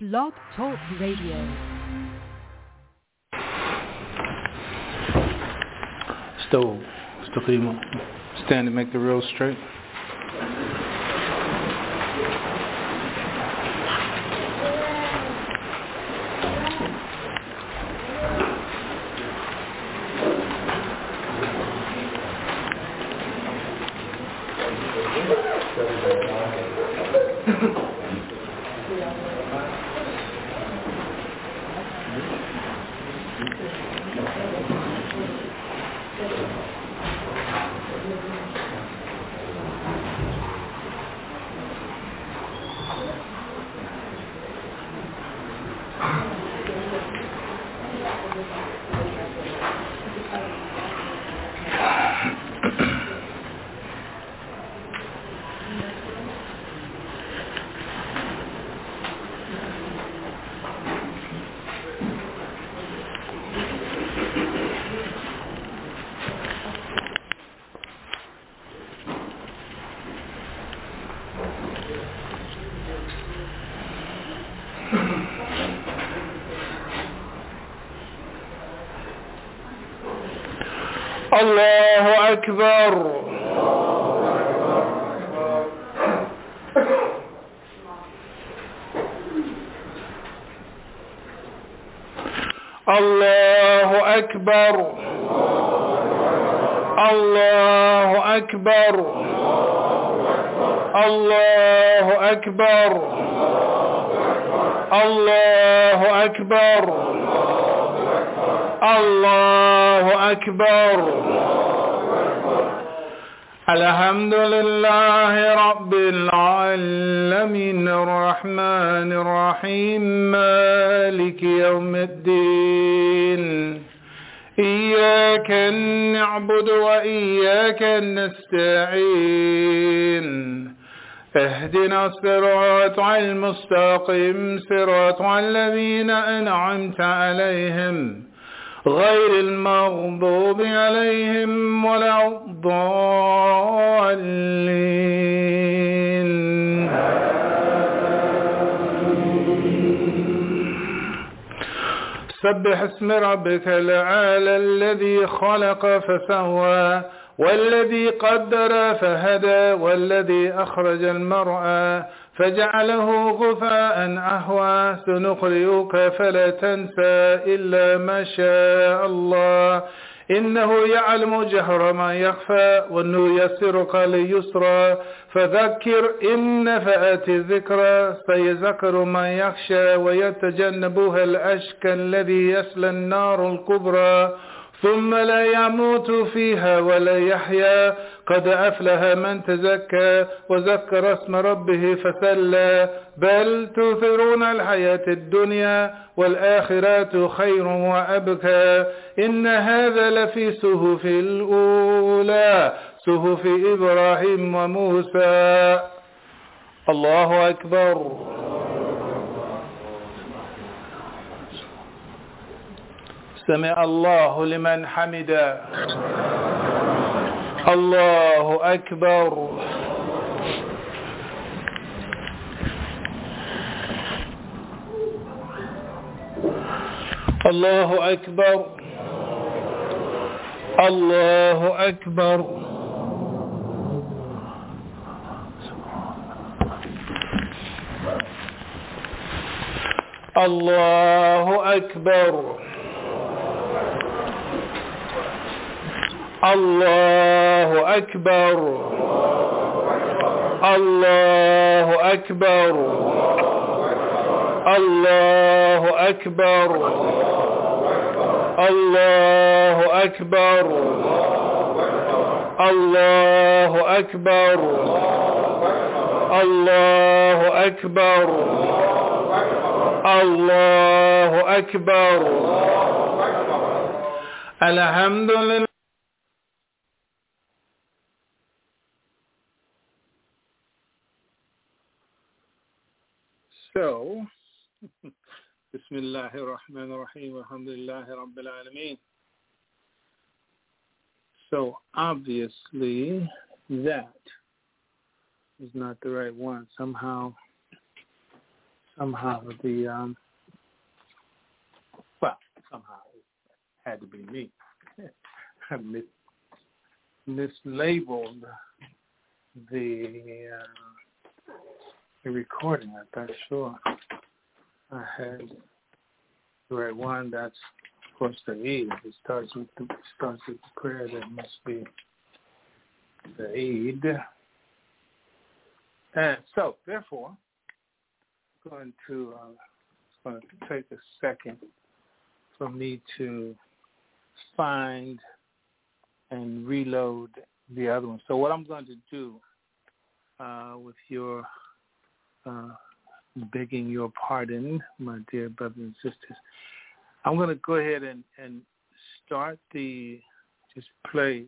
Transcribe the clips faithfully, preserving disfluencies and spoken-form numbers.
Blog Talk Radio. Stove. استقيموا. Stand and make the rails straight. الله أكبر. الله أكبر. الله أكبر. الله أكبر. الله أكبر. الله أكبر. الحمد لله رب العالمين الرحمن الرحيم مالك يوم الدين إياك نعبد وإياك نستعين اهدنا الصراط المستقيم صراط الذين أنعمت عليهم غير المغضوب عليهم ولا الضالين. سبح اسم ربك الأعلى الذي خلق فسوى والذي قدر فهدى والذي أخرج المرعى فجعله غثاء أهوى سنقرئك فلا تنسى إلا ما شاء الله إنه يعلم جهر ما يخفى ونيسرك لليسرى فذكر إن نفعت الذكرى سيذكر من يخشى ويتجنبها الأشقى الذي يصلى النار الكبرى ثم لا يموت فيها ولا يحيا قد أفلح من تزكى وذكر اسم ربه فسلى بل تؤثرون الحياة الدنيا والآخرة خير وأبكى إن هذا لفي صحف الأولى صحف إبراهيم وموسى. الله أكبر. سمع الله لمن حمده. الله أكبر. الله أكبر. الله أكبر. الله أكبر. الله أكبر. الله أكبر. الله أكبر. الله أكبر. الله أكبر. الله أكبر. الله أكبر. الحمد لله. So, Bismillahir Rahmanir Rahim, Alhamdulillahi Rabbil Alameen. So, obviously, that is not the right one. Somehow, somehow the, um, well, somehow it had to be me. I mis- mislabeled the, uh, the recording. I thought, sure, I had the right one. That's, of course, the Eid. It starts with the, starts with the prayer. That must be the Eid. And so, therefore, I'm going to, uh, it's going to take a second for me to find and reload the other one. So what I'm going to do, uh, with your uh, begging your pardon, my dear brothers and sisters, I'm going to go ahead and, and start the, just play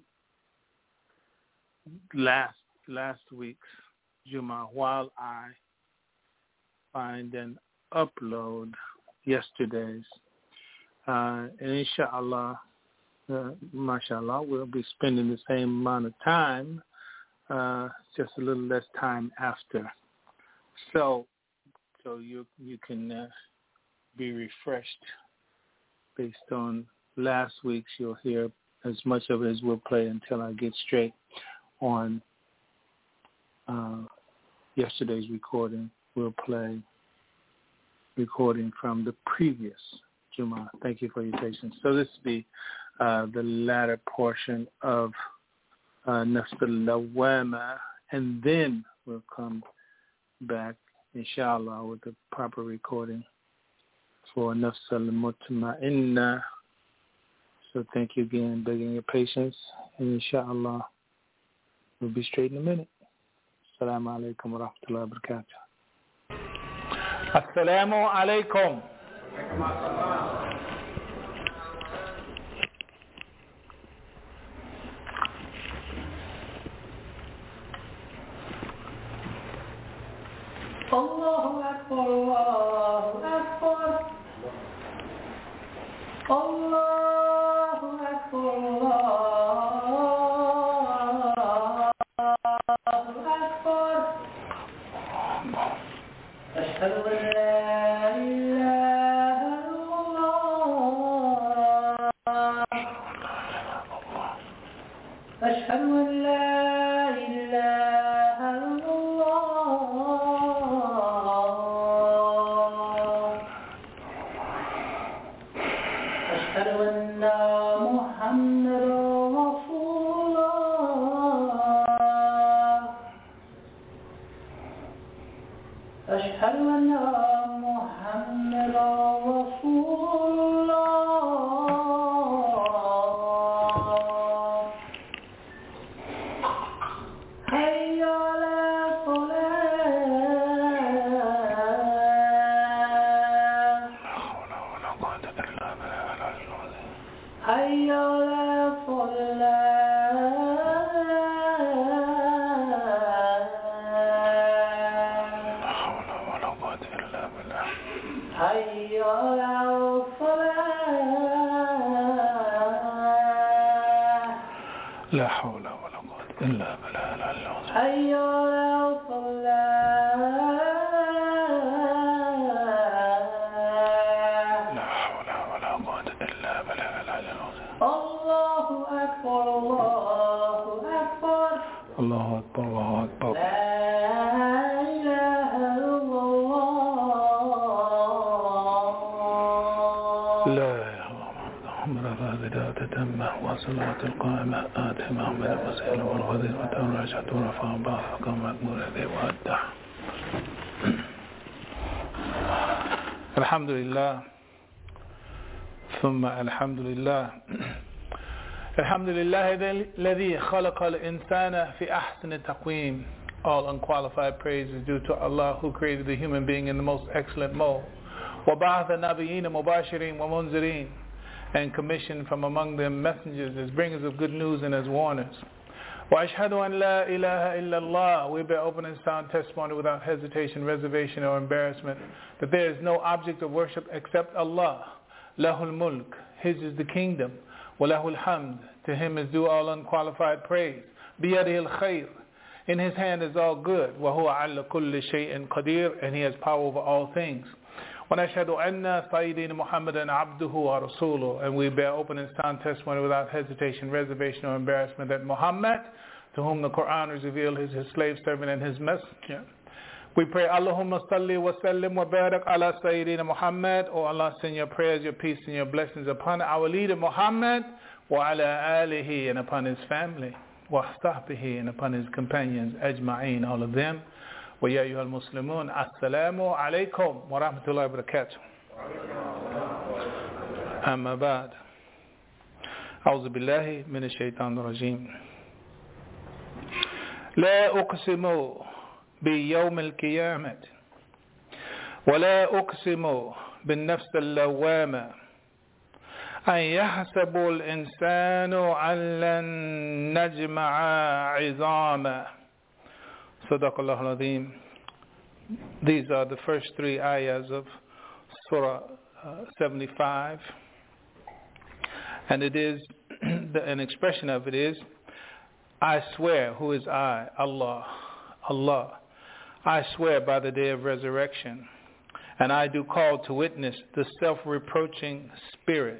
last last week's Juma while I find and upload yesterday's. Uh, and inshallah, uh, mashallah, we'll be spending the same amount of time, uh, just a little less time after. So, so you you can uh, be refreshed based on last week's. You'll hear as much of it as we'll play until I get straight on uh, yesterday's recording. We'll play recording from the previous Juma. Thank you for your patience. So this will be uh, the latter portion of uh, Nafs al-Lawwama, and then we'll come back, inshallah, with the proper recording for Nafs al-Mutma'inna. So thank you again, begging your patience, and inshallah, we'll be straight in a minute. Assalamu alaikum wa rahmatullahi wa barakatuh. Assalamu alaikum. Allahu Akbar, Allahu Akbar, Allahu Akbar, Allahu Akbar. Ashhadu an la ilaha illallah. Ashhadu an la ilaha illallah. أشهد أن محمد رسول الله. أشهد أن محمد رسول الله. حي على حي على الصلاة. حي على الصلاة. لا حول ولا قوة إلا بالله العلي العظيم. حي على الصلاة. الله أكبر، الله أكبر، الله أكبر، الله أكبر. لا إله إلا الله. لا إله إلا الله محمد رسول تتمه وصلاة القائمة آت محمد وسائل والغذير والرجعة ورفع بعض فقامت مرضي وأدع. الحمد لله ثم الحمد لله. الحمد لله الذي خلق الإنسان في أحسن تقويم. All unqualified praise is due to Allah who created the human being in the most excellent mold. وَبَعَثَ النَّبِيِّينَ مُبَاشِرِينَ وَمُنْزِرِينَ, and commissioned from among them messengers as bringers of good news and as warners. وَأَشْهَدُ أَنْ لَا إِلَهَ إِلَّا اللَّهِ, we bear open and sound testimony without hesitation, reservation, or embarrassment that there is no object of worship except Allah. لَهُ الْمُلْكِ, His is the kingdom. وَلَهُ الْحَمْدِ, to Him is due all unqualified praise. بِيَدِهِ الْخَيْرِ, In his hand is all good. وَهُوَ عَلَى كُلِّ شَيْءٍ قَدِيرٌ. And he has power over all things. وَنَشْهَدُ أَنَّ سَيِّدِينَ مُحَمَّدًا عَبْدُهُ وَرَسُولُهُ. And we bear open and sound testimony without hesitation, reservation, or embarrassment that Muhammad, to whom the Quran is revealed, is his slave servant and his messenger. We pray, Allahumma salli wa sallim wa barak ala Sayyidina Muhammad. Oh Allah, send your prayers, your peace, and your blessings upon our leader Muhammad, wa ala alihi, and upon his family, wa sahbihi, and upon his companions, ajma'een, all of them. Wa ya ayyuhal muslimun, assalamu alaykum wa rahmatullahi wa barakatuh. Amma ba'd. A'udhu billahi min ash-shaytan ar-rajim. La uqsimu بيوم القيامة ولا أقسم بالنفس اللوامة أن يحسب الإنسان أن لن نجمع عظاما. صدق الله العظيم. These are the first three ayahs of Surah uh, seventy-five, and it is an expression of it is, I swear, who is I? Allah. Allah. I swear by the day of resurrection, and I do call to witness the self-reproaching spirit.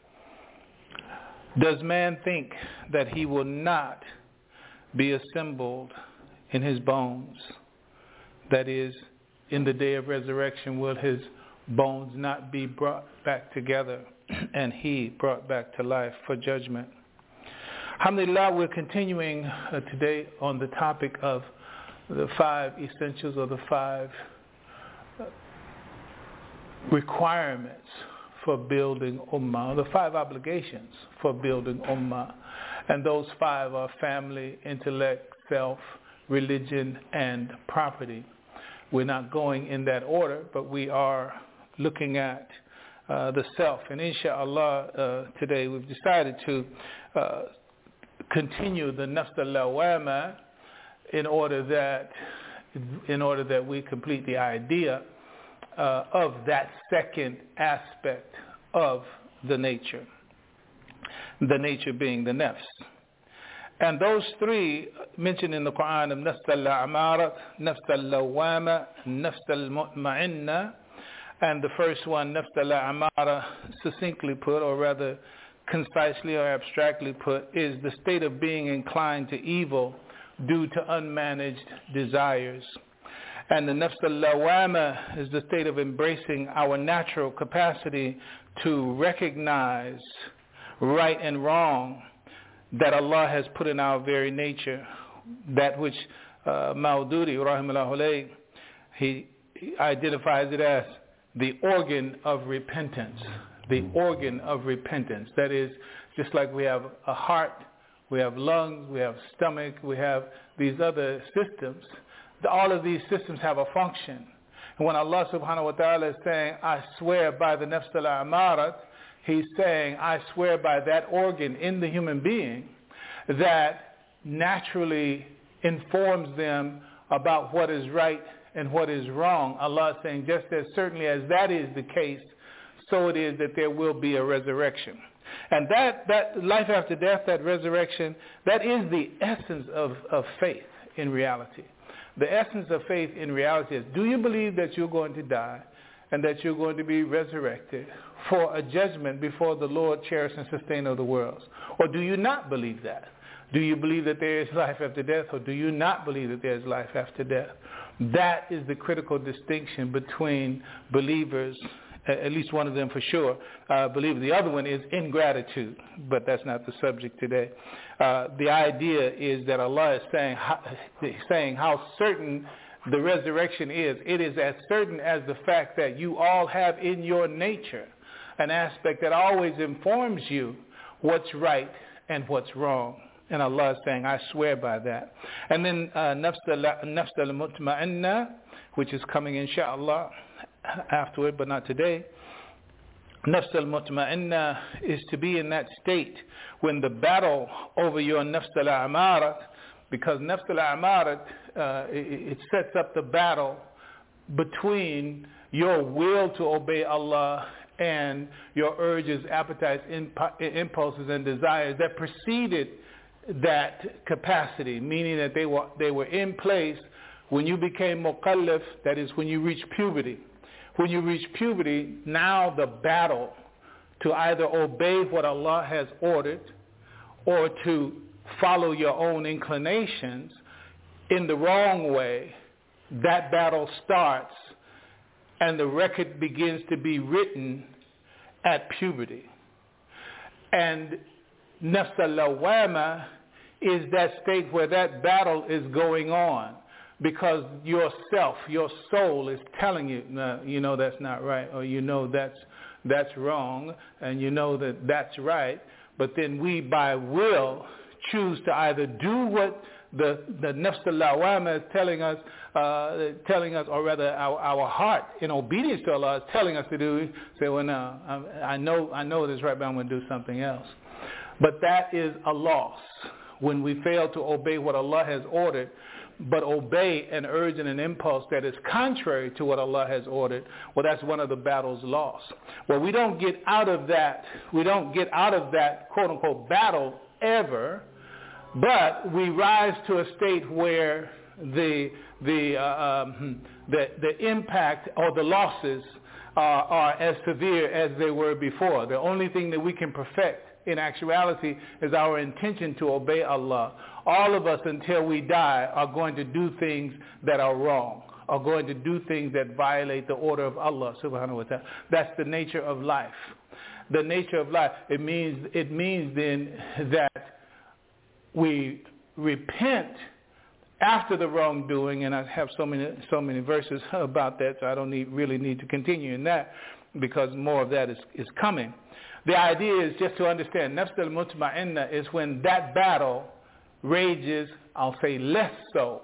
Does man think that he will not be assembled in his bones? That is, in the day of resurrection, will his bones not be brought back together and he brought back to life for judgment? Alhamdulillah, we're continuing uh, today on the topic of the five essentials, or the five requirements for building ummah, the five obligations for building ummah. And those five are family, intellect, self, religion, and property. We're not going in that order, but we are looking at uh, the self. And inshallah, uh, today we've decided to uh, continue the nafs al-lawama, in order that in order that we complete the idea uh, of that second aspect of the nature, the nature being the nafs. And those three mentioned in the Quran of nafs al-amarat, nafs al-lawama, nafs al-mutma'inna, and the first one, nafs al-amara, succinctly put, or rather concisely or abstractly put, is the state of being inclined to evil due to unmanaged desires. And the nafs al-lawama is the state of embracing our natural capacity to recognize right and wrong that Allah has put in our very nature, that which uh, Maududi, rahimahullah alayh, he, he identifies it as the organ of repentance, the organ of repentance. That is, just like we have a heart, we have lungs, we have stomach, we have these other systems. All of these systems have a function. And when Allah subhanahu wa ta'ala is saying, I swear by the nafs al-amarat, He's saying, I swear by that organ in the human being that naturally informs them about what is right and what is wrong. Allah is saying, just as certainly as that is the case, so it is that there will be a resurrection. And that, that life after death, that resurrection, that is the essence of, of faith in reality. The essence of faith in reality is, do you believe that you're going to die and that you're going to be resurrected for a judgment before the Lord, cherisher and sustainer of the worlds? Or do you not believe that? Do you believe that there is life after death, or do you not believe that there is life after death? That is the critical distinction between believers, at least one of them for sure, uh, believe. The other one is ingratitude, but that's not the subject today. Uh, the idea is that Allah is saying how, saying how certain the resurrection is. It is as certain as the fact that you all have in your nature an aspect that always informs you what's right and what's wrong. And Allah is saying, I swear by that. And then uh, nafs al-mutma'inna, which is coming inshallah afterward, but not today. Nafs al-mutma'inna is to be in that state when the battle over your nafs al-amarat, because nafs al-amarat, uh, it, it sets up the battle between your will to obey Allah and your urges, appetites, imp- impulses, and desires that preceded that capacity, meaning that they were they were in place when you became mukallaf, that is when you reach puberty. When you reach puberty, now the battle to either obey what Allah has ordered or to follow your own inclinations in the wrong way, that battle starts and the record begins to be written at puberty. And nafs al-lawwama is that state where that battle is going on because yourself, your soul is telling you, no, you know that's not right, or you know that's that's wrong, and you know that that's right. But then we, by will, choose to either do what the the nafs al-lawwama is telling us, uh, telling us, or rather our, our heart in obedience to Allah is telling us to do. Say, well, no, I, I know I know this right, but I'm going to do something else. But that is a loss when we fail to obey what Allah has ordered, but obey an urge and an impulse that is contrary to what Allah has ordered. Well, that's one of the battles lost. Well, we don't get out of that. We don't get out of that quote unquote battle ever, but we rise to a state where the the uh, um, the, the impact or the losses uh, are as severe as they were before. The only thing that we can perfect in actuality is our intention to obey Allah. All of us until we die are going to do things that are wrong, are going to do things that violate the order of Allah subhanahu wa ta'ala. That's the nature of life. The nature of life. It means it means then that we repent after the wrongdoing, and I have so many so many verses about that, so I don't need, really need to continue in that because more of that is, is coming. The idea is just to understand, nafs al-mutma'inna is when that battle rages, I'll say less so,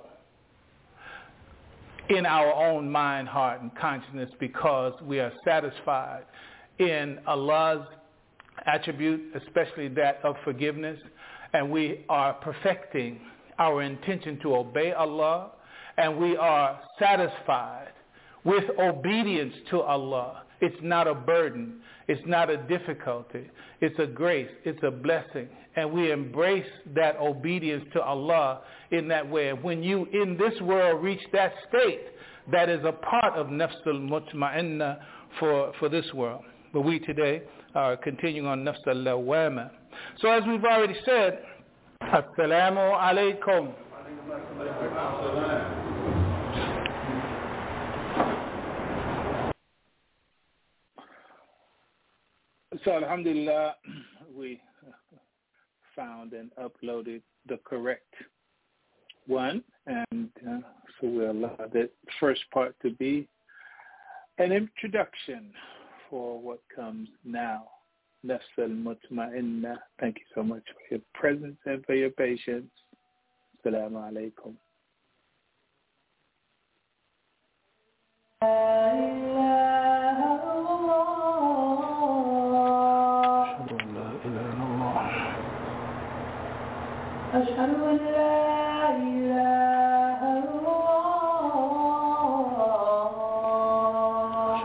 in our own mind, heart, and consciousness because we are satisfied in Allah's attribute, especially that of forgiveness, and we are perfecting our intention to obey Allah, and we are satisfied with obedience to Allah. It's not a burden. It's not a difficulty. It's a grace. It's a blessing. And we embrace that obedience to Allah in that way. When you in this world reach that state, that is a part of nafs al-mutma'inna for, for this world. But we today are continuing on nafs al-lawwama. So as we've already said, Assalamu alaikum. So alhamdulillah, we found and uploaded the correct one, and uh, so we'll allow the first part to be an introduction for what comes now. Nafs al-mutma'inna. Thank you so much for your presence and for your patience. Assalamu alaikum. أشهد أن لا إله إلا الله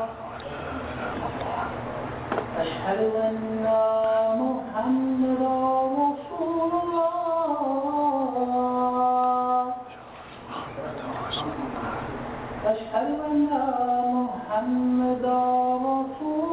أشهد أن محمدا رسول الله أشهد أن محمدا رسول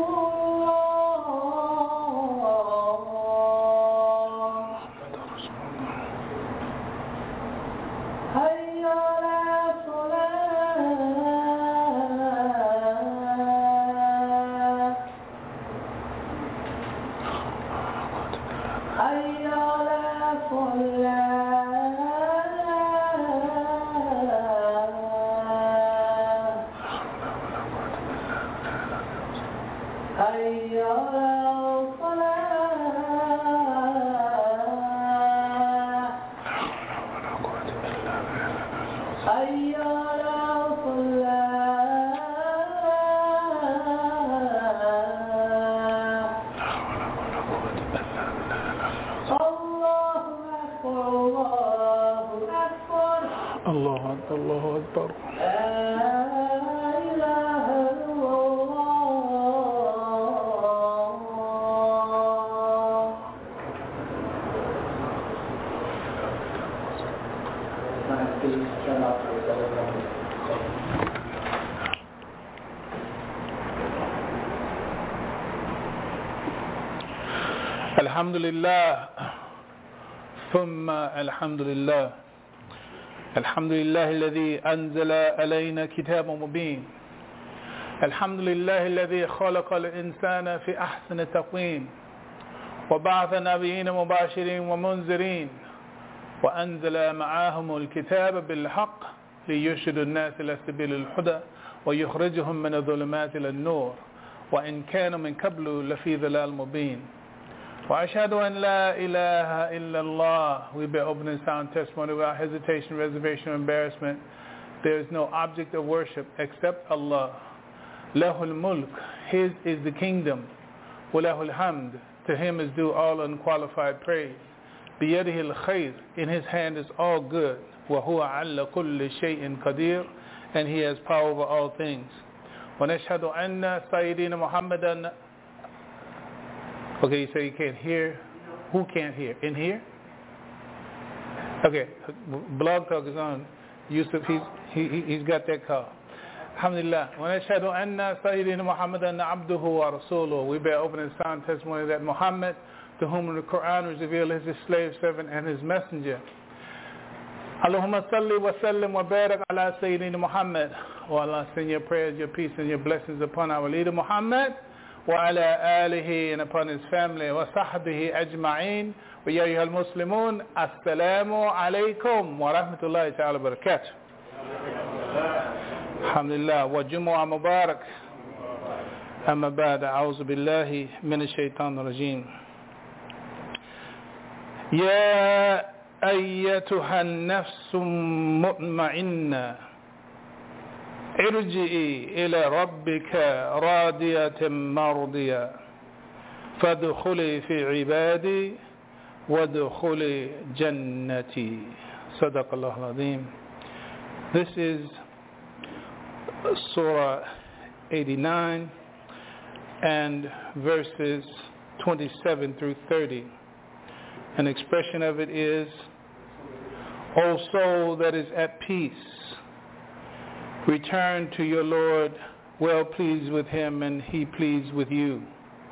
Allah Akbar, Allah Akbar. الحمد لله ثم الحمد لله الحمد لله الذي أنزل علينا كتابا مبين الحمد لله الذي خلق الإنسان في أحسن تقويم وبعث نبيين مباشرين ومنذرين وأنزل معاهم الكتاب بالحق ليرشد الناس إلى سبيل الهدى ويخرجهم من الظلمات إلى النور وإن كانوا من قبل لفي ضلال مبين وأشهد أن لا إله إلا Allah. We bear opening sound testimony without hesitation, reservation, or embarrassment. There is no object of worship except Allah. Lahul mulk, His is the kingdom. Walahul hamd, to Him is due all unqualified praise. Biyadihi al-khayr, in His hand is all good. Wa huwa ala kulli shay'in qadir, and He has power over all things. Wa nashhadu anna Sayyidina Muhammadan. Okay, you say you can't hear. Who can't hear? In here? Okay, Blog Talk is on. Yusuf, he's, he, he's got that call. Alhamdulillah. وَنَشْهَدُ أَنَّ سَيِّدِنَا مُحَمَّدًا عَبْدُهُ وَرَسُولُهُ. We bear opening sound testimony that Muhammad, to whom the Quran was revealed, is his slave servant and his messenger. Allahumma salli wa sallim wa barak ala Sayyidina Muhammad. Oh Allah, send your prayers, your peace, and your blessings upon our leader Muhammad. وعلى آله and upon his family وصحبه أجمعين ويا أيها المسلمون السلام عليكم ورحمة الله تعالى وبركاته. الحمد لله وجمعة مبارك. أما بعد أعوذ بالله من الشيطان الرجيم. يا أيتها النفس المطمئنة ارجعي إلى ربك راضية مرضية فادخلي في عبادي وادخلي جنتي. صدق الله العظيم. This is Surah eighty-nine and verses twenty-seven through thirty. An expression of it is, O soul that is at peace, return to your Lord, well pleased with Him and He pleased with you.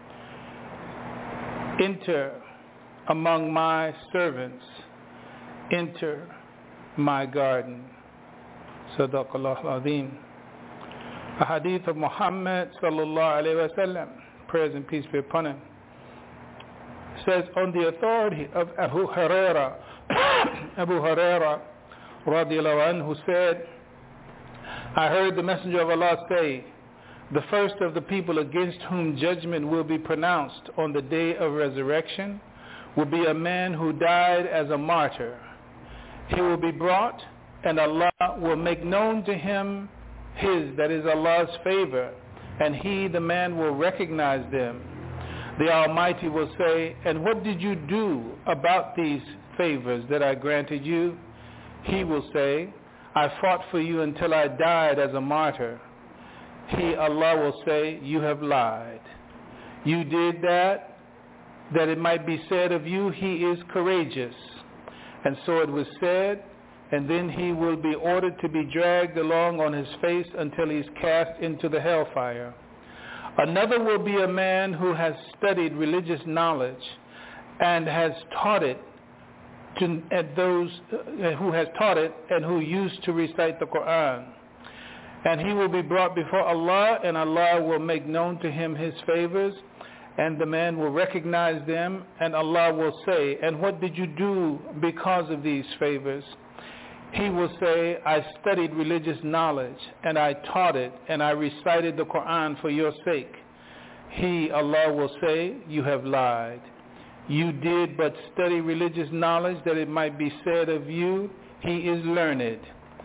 Enter among my servants, enter my garden. Sadaqallahu al-Azim. A hadith of Muhammad sallallahu alayhi wa sallam, prayers and peace be upon him, says, on the authority of Abu Huraira, Abu Huraira radiallahu anhu said, I heard the Messenger of Allah say, the first of the people against whom judgment will be pronounced on the day of resurrection will be a man who died as a martyr. He will be brought, and Allah will make known to him His, that is Allah's favor, and he, the man, will recognize them. The Almighty will say, and what did you do about these favors that I granted you? He will say, I fought for you until I died as a martyr. He, Allah, will say, you have lied. You did that, that it might be said of you, he is courageous. And so it was said, and then he will be ordered to be dragged along on his face until he is cast into the hellfire. Another will be a man who has studied religious knowledge and has taught it to at those uh, who has taught it and who used to recite the Quran. And he will be brought before Allah, and Allah will make known to him His favors, and the man will recognize them, and Allah will say, and what did you do because of these favors? He will say, I studied religious knowledge, and I taught it, and I recited the Quran for your sake. He, Allah, will say, you have lied. You did but study religious knowledge that it might be said of you, he is learned.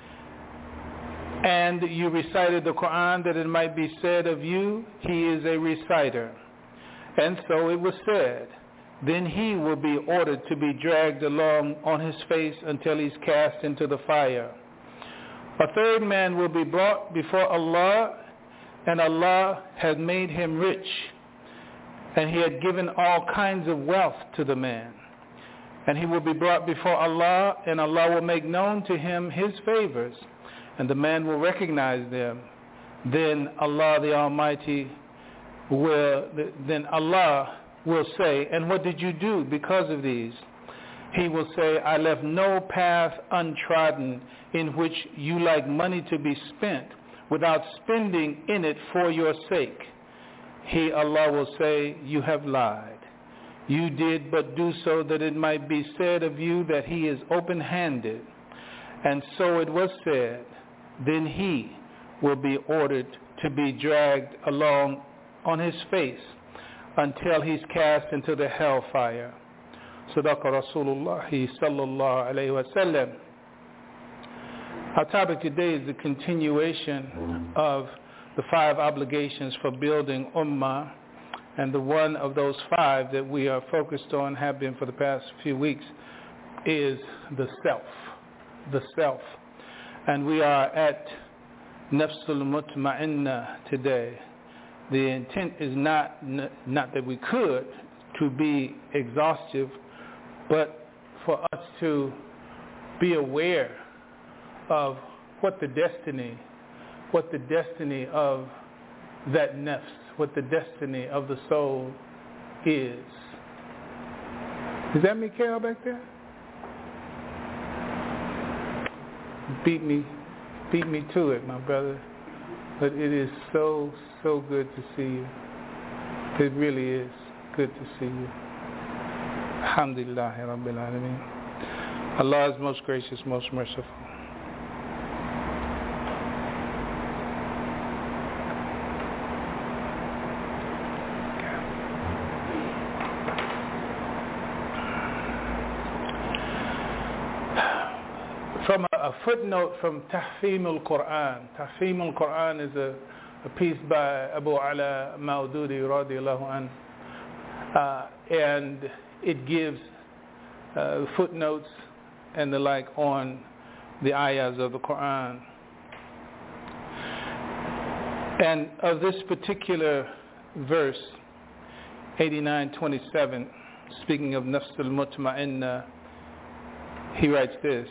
And you recited the Quran that it might be said of you, he is a reciter. And so it was said. Then he will be ordered to be dragged along on his face until he's cast into the fire. A third man will be brought before Allah, and Allah had made him rich, and he had given all kinds of wealth to the man. And he will be brought before Allah, and Allah will make known to him His favors, and the man will recognize them. Then Allah the Almighty will, then Allah will say, and what did you do because of these? He will say, I left no path untrodden in which you like money to be spent without spending in it for your sake. He, Allah, will say, you have lied. You did but do so that it might be said of you that he is open-handed. And so it was said, then he will be ordered to be dragged along on his face until he's cast into the hellfire. Sadaqa Rasulullah sallallahu alayhi wa sallam. Our topic today is the continuation of the five obligations for building ummah, and the one of those five that we are focused on, have been for the past few weeks, is the self. The self. And we are at Nafsul Mutma'inna today. The intent is not, not that we could, to be exhaustive, but for us to be aware of what the destiny, what the destiny of that nafs, what the destiny of the soul is. Is that Mikhail back there? Beat me, beat me to it, my brother. But it is so, so good to see you. It really is good to see you. Alhamdulillah Rabbil Alameen. Allah is most gracious, most merciful. From a, a footnote from Tahfim al-Quran. Tahfim al-Quran is a, a piece by Abu Ala Maududi radiallahu anh. Uh, and it gives uh, footnotes and the like on the ayahs of the Quran. And of this particular verse, eighty-nine twenty-seven, speaking of Nafs al-Mutma'inna, he writes this.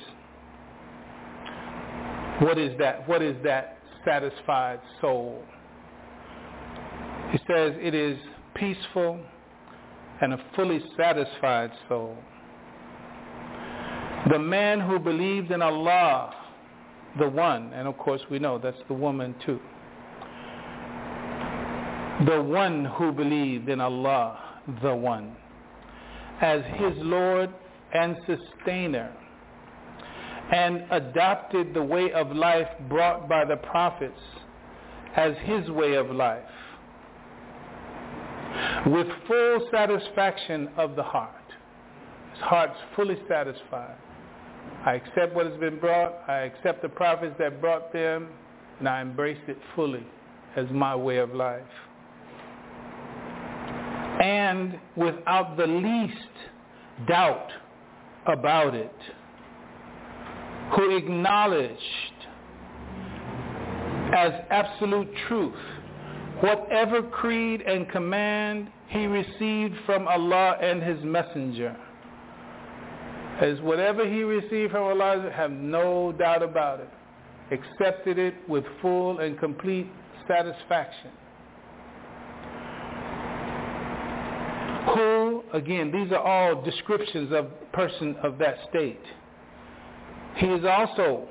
What is that? What is that satisfied soul? He says it is peaceful and a fully satisfied soul. The man who believes in Allah, the one, and of course we know that's the woman too. The one who believed in Allah, the one, as his Lord and sustainer, and adopted the way of life brought by the prophets as his way of life, with full satisfaction of the heart. His heart's fully satisfied. I accept what has been brought, I accept the prophets that brought them, and I embrace it fully as my way of life. And without the least doubt about it, who acknowledged as absolute truth whatever creed and command he received from Allah and his messenger. As whatever he received from Allah, have no doubt about it. Accepted it with full and complete satisfaction. Who, again, these are all descriptions of a person of that state. He is also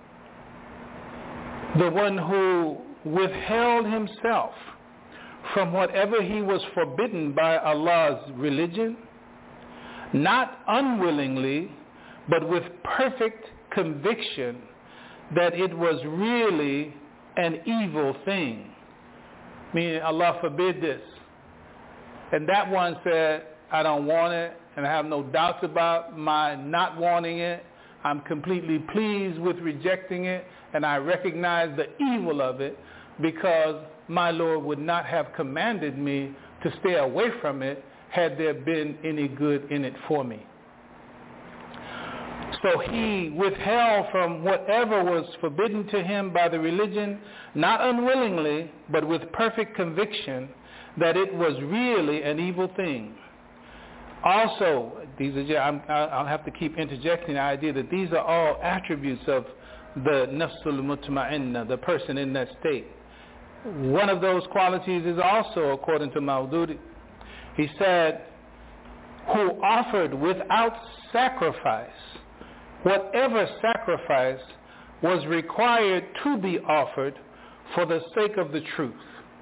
the one who withheld himself from whatever he was forbidden by Allah's religion, not unwillingly, but with perfect conviction that it was really an evil thing. Meaning Allah forbid this. And that one said, I don't want it, and I have no doubts about my not wanting it. I'm completely pleased with rejecting it, and I recognize the evil of it because my Lord would not have commanded me to stay away from it had there been any good in it for me. So he withheld from whatever was forbidden to him by the religion, not unwillingly, but with perfect conviction that it was really an evil thing. Also, these are, I'm, I'll have to keep interjecting the idea that these are all attributes of the Nafsul Mutma'inna, the person in that state. One of those qualities is also, according to Maududi, He said, who offered without sacrifice whatever sacrifice was required to be offered for the sake of the truth.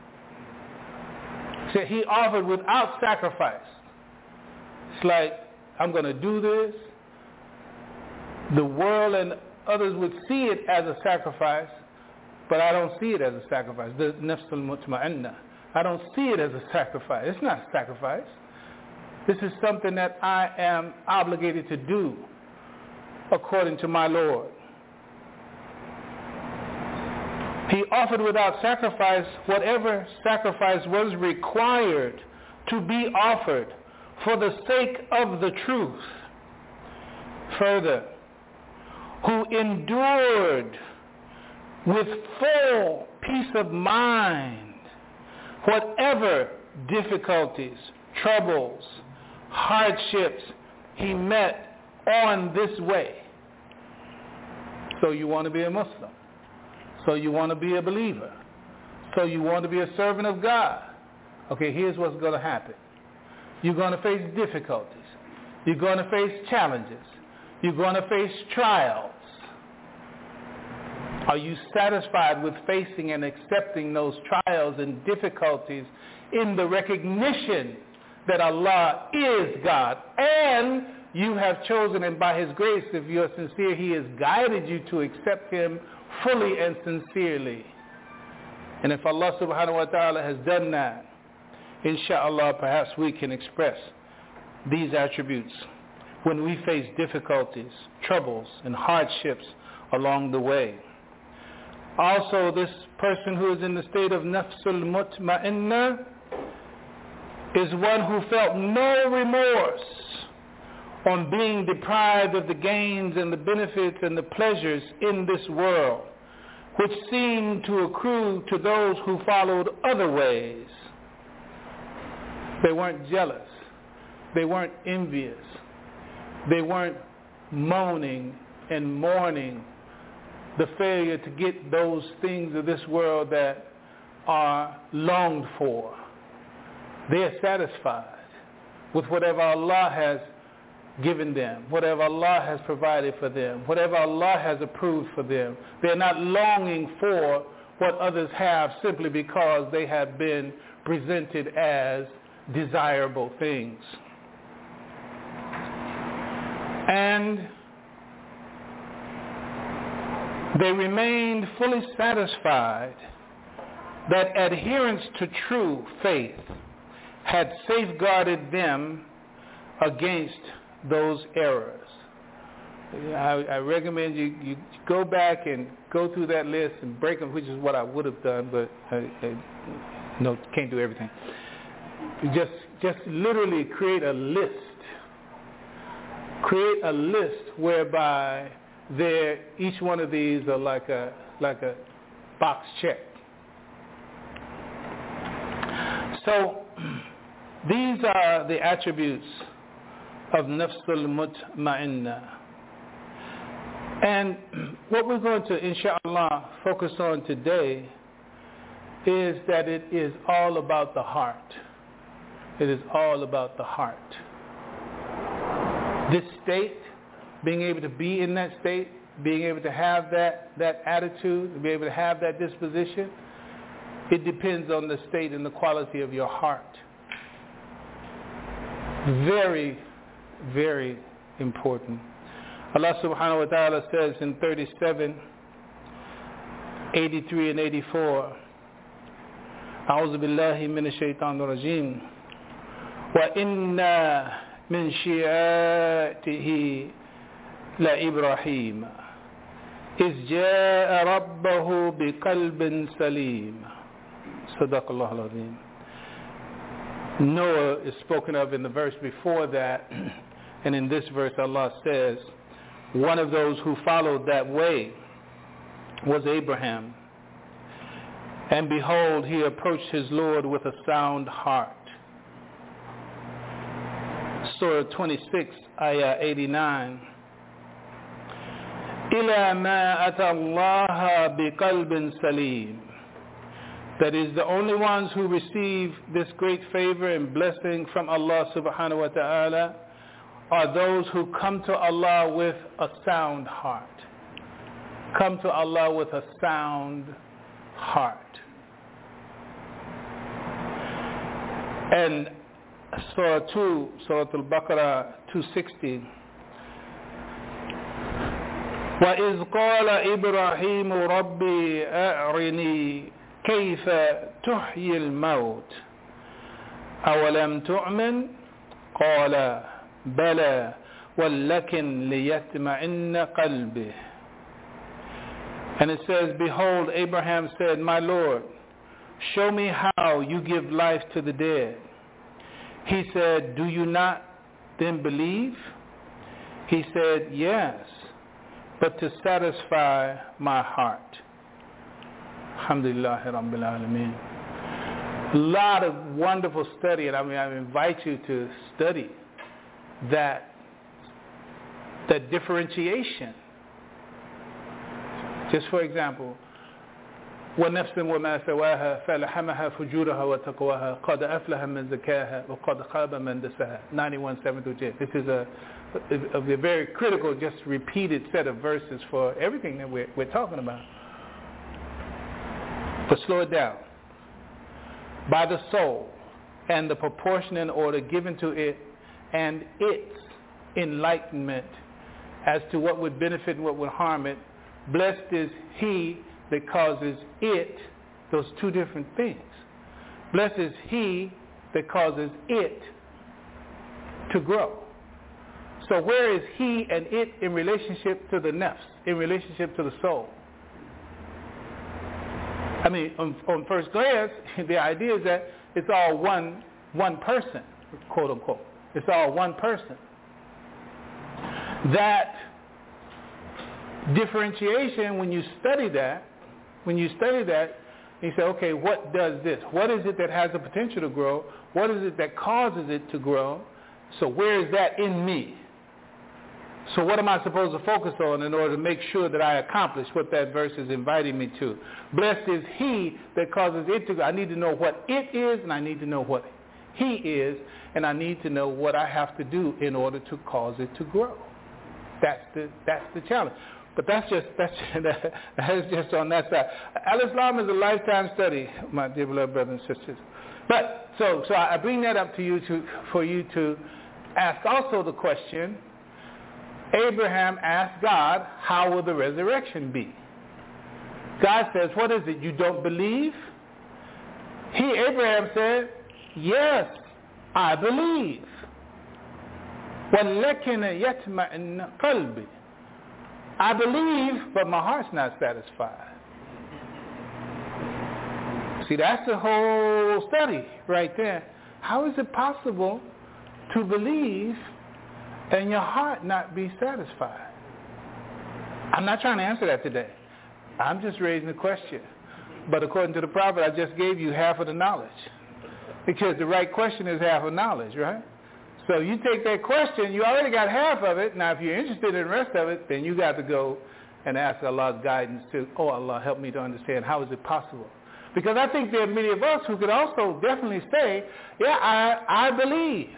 So he offered without sacrifice. It's like, I'm going to do this. The world and others would see it as a sacrifice, but I don't see it as a sacrifice. The nafs al-mutma'inna. I don't see it as a sacrifice. It's not a sacrifice. This is something that I am obligated to do according to my Lord. He offered without sacrifice whatever sacrifice was required to be offered for the sake of the truth. Further, who endured with full peace of mind whatever difficulties, troubles, hardships he met on this way. So you want to be a Muslim. So you want to be a believer. So you want to be a servant of God. Okay, here's what's going to happen. You're going to face difficulties. You're going to face challenges. You're going to face trials. Are you satisfied with facing and accepting those trials and difficulties in the recognition that Allah is God, and you have chosen Him by His grace? If you're sincere, He has guided you to accept Him fully and sincerely. And if Allah subhanahu wa ta'ala has done that, inshallah, perhaps we can express these attributes when we face difficulties, troubles, and hardships along the way. Also, this person who is in the state of nafsul mutma'inna is one who felt no remorse on being deprived of the gains and the benefits and the pleasures in this world, which seemed to accrue to those who followed other ways. They weren't jealous. They weren't envious. They weren't moaning and mourning the failure to get those things of this world that are longed for. They are satisfied with whatever Allah has given them, whatever Allah has provided for them, whatever Allah has approved for them. They're not longing for what others have simply because they have been presented as desirable things. And they remained fully satisfied that adherence to true faith had safeguarded them against those errors. I, I recommend you, you go back and go through that list and break them, which is what I would have done, but I, I no, can't do everything. Just, just literally create a list. Create a list whereby there, each one of these are like a like a box check. So these are the attributes of nafsul mutma'inna. And what we're going to, inshallah, focus on today is that it is all about the heart. It is all about the heart. This state, being able to be in that state, being able to have that, that attitude, to be able to have that disposition, it depends on the state and the quality of your heart. Very, very important. Allah subhanahu wa ta'ala says in thirty-seven, eighty-three and eighty-four, أعوذ بالله من الشيطان الرجيم وإنا من شيعته لإبراهيم إذ جاء ربه بقلب سليم صدق الله العظيم. Noah is spoken of in the verse before that, and in this verse Allah says one of those who followed that way was Abraham, and behold, he approached his Lord with a sound heart. Surah twenty-six, Ayah eighty-nine. إِلَى مَا أَتَى اللَّهَ بِقَلْبٍ سَلِيمٍ That is, the only ones who receive this great favor and blessing from Allah subhanahu wa ta'ala are those who come to Allah with a sound heart. Come to Allah with a sound heart. And Surah two, Surah Al-Baqarah two sixty. وَإِذْ قَالَ إِبْرَاهِيمُ رَبِّي أَعْرِنِي كَيْفَ تُحْيِي الْمَوْتِ أَوَلَمْ تُؤْمِنْ قَالَ بَلَى وَلَّكِنْ لِيَطْمَئِنَّ قَلْبِهِ. And it says, behold, Abraham said, my Lord, show me how you give life to the dead. He said, do you not then believe? He said, yes, but to satisfy my heart. Alhamdulillah Rabbil Alameen. A lot of wonderful study, and I mean, I invite you to study that, that differentiation. Just for example, وَنَفْسٍ وَمَا سَوَاهَا فَلَحَمَهَا فُجُورَهَا وَتَقْوَاهَا قَدْ أَفْلَحَ مَنْ زَكَاهَا وَقَدْ خَابَ مَنْ دَسَّاهَا. ninety-one, seven through ten. This is a, a, a very critical, just repeated set of verses for everything that we're, we're talking about. But slow it down. By the soul and the proportionate order given to it and its enlightenment as to what would benefit and what would harm it, blessed is he that causes it, those two different things. Blessed is he that causes it to grow. So where is he and it in relationship to the nafs, in relationship to the soul? I mean, on, on first glance, the idea is that it's all one one person, quote unquote. It's all one person. That differentiation, when you study that, when you study that, you say, okay, what does this? What is it that has the potential to grow? What is it that causes it to grow? So where is that in me? So what am I supposed to focus on in order to make sure that I accomplish what that verse is inviting me to? Blessed is he that causes it to grow. I need to know what it is, and I need to know what he is, and I need to know what I have to do in order to cause it to grow. That's the that's the challenge. But that's just that's that's just on that side. Al-Islam is a lifetime study, my dear beloved brothers and sisters. But so so I bring that up to you to for you to ask also the question. Abraham asked God, how will the resurrection be? God says, what is it? You don't believe? He, Abraham, said, yes, I believe. وَلَّكِنَ يَطْمَئِنَّ قَلْبِي. I believe, but my heart's not satisfied. See, that's the whole study right there. How is it possible to believe and your heart not be satisfied? I'm not trying to answer that today. I'm just raising the question. But according to the prophet, I just gave you half of the knowledge. Because the right question is half of knowledge, right? So you take that question, you already got half of it. Now if you're interested in the rest of it, then you got to go and ask Allah's guidance to, oh Allah, help me to understand, how is it possible? Because I think there are many of us who could also definitely say, yeah, I, I believe.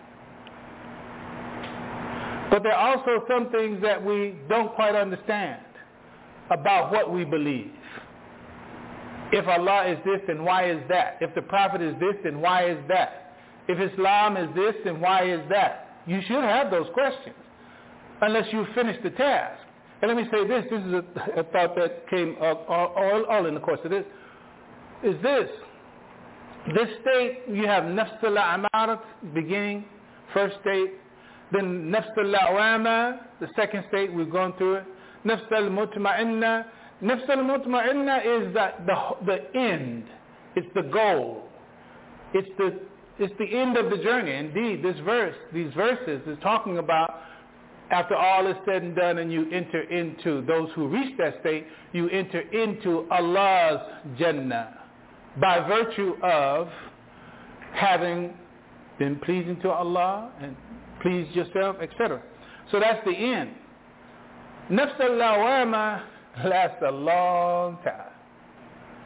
But there are also some things that we don't quite understand about what we believe. If Allah is this, then why is that? If the Prophet is this, then why is that? If Islam is this, then why is that? You should have those questions, unless you finish the task. And let me say this, this is a, a thought that came up all, all, all in the course of this, is this. This state, you have Nafs al-Amarat, beginning, first state, then Nafs al-Lawama, the second state, we've gone through it. Nafs al-Mutma'inna. Nafs al-Mutma'inna is the, the, the end. It's the goal. It's the, it's the end of the journey. Indeed, this verse, these verses is talking about after all is said and done and you enter into, those who reach that state, you enter into Allah's Jannah by virtue of having been pleasing to Allah and please yourself, et cetera. So that's the end. Nafs al-Lawama lasts a long time.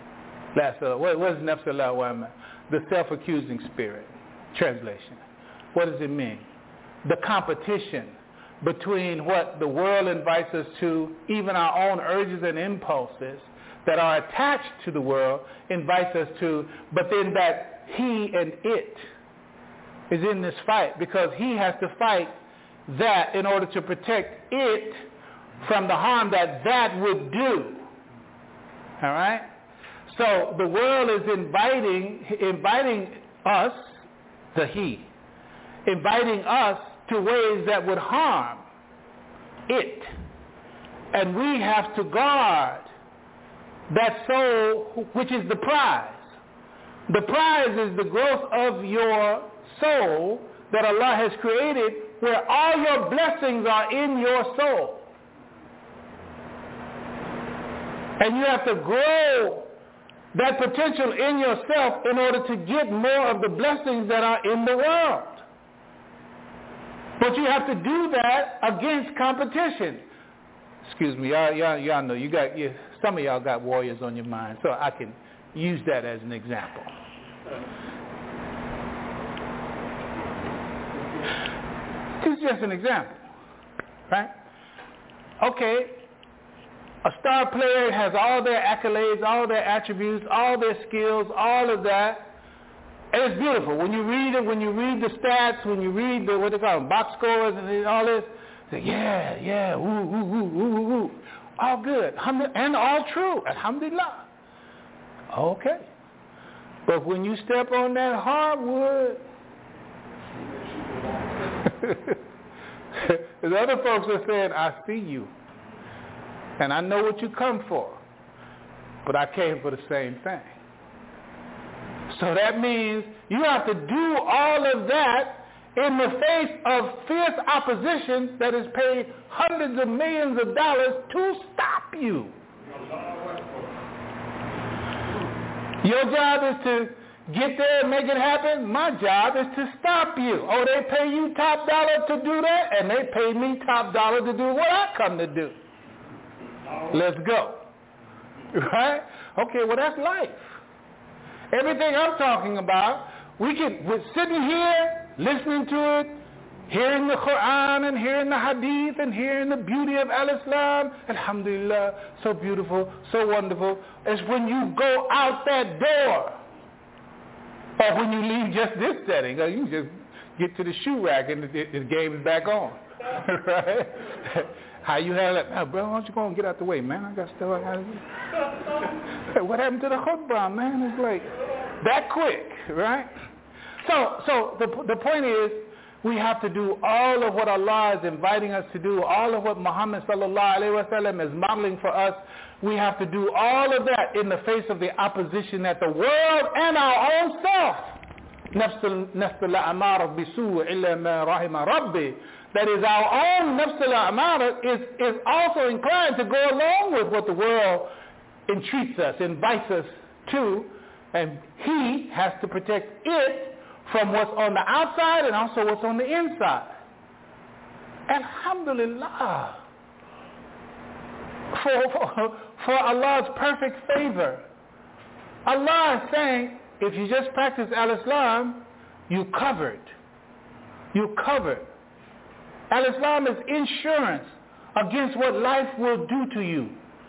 Last, uh, what, what is nafs al-lawwama? The self-accusing spirit. Translation. What does it mean? The competition between what the world invites us to, even our own urges and impulses that are attached to the world invites us to, but then that he and it is in this fight because he has to fight that in order to protect it from the harm that that would do. All right? So the world is inviting inviting us, the he, inviting us to ways that would harm it. And we have to guard that soul, which is the prize. The prize is the growth of your soul that Allah has created, where all your blessings are in your soul. And you have to grow that potential in yourself in order to get more of the blessings that are in the world. But you have to do that against competition. Excuse me, y'all, y'all, y'all know you got you, some of y'all got warriors on your mind, so I can use that as an example. This is just an example, right? Okay, a star player has all their accolades, all their attributes, all their skills, all of that. And it's beautiful. When you read it, when you read the stats, when you read the, what they call them, box scores and all this, say, yeah, yeah, woo, woo, woo, woo, woo, woo. All good. And all true. Alhamdulillah. Okay. But when you step on that hardwood, the other folks are saying, I see you. And I know what you come for. But I came for the same thing. So that means you have to do all of that in the face of fierce opposition that has paid hundreds of millions of dollars to stop you. Your job is to get there and make it happen. My job is to stop you. Oh, they pay you top dollar to do that, and they pay me top dollar to do what I come to do. Let's go. Right? Okay, well, that's life. Everything I'm talking about, we can, we're sitting here, listening to it, hearing the Quran and hearing the Hadith and hearing the beauty of Al-Islam. Alhamdulillah, so beautiful, so wonderful. It's when you go out that door, or when you leave just this setting, or you just get to the shoe rack and the, the game is back on. Right? How you have that? Oh, bro, why don't you go and get out the way, man? I got stuff I got to do. What happened to the khutbah, man? It's like that quick, right? So, so the the point is, we have to do all of what Allah is inviting us to do, all of what Muhammad sallallahu alaihi wasallam is modeling for us. We have to do all of that in the face of the opposition that the world and our own self, nafs al-amara bisu illa ma rahima rabbi, that is our own nafs al-amara is, is also inclined to go along with what the world entreats us, invites us to, and he has to protect it from what's on the outside and also what's on the inside. Alhamdulillah. For, for, for Allah's perfect favor. Allah is saying, if you just practice Al-Islam, you covered. You covered. Al-Islam is insurance against what life will do to you.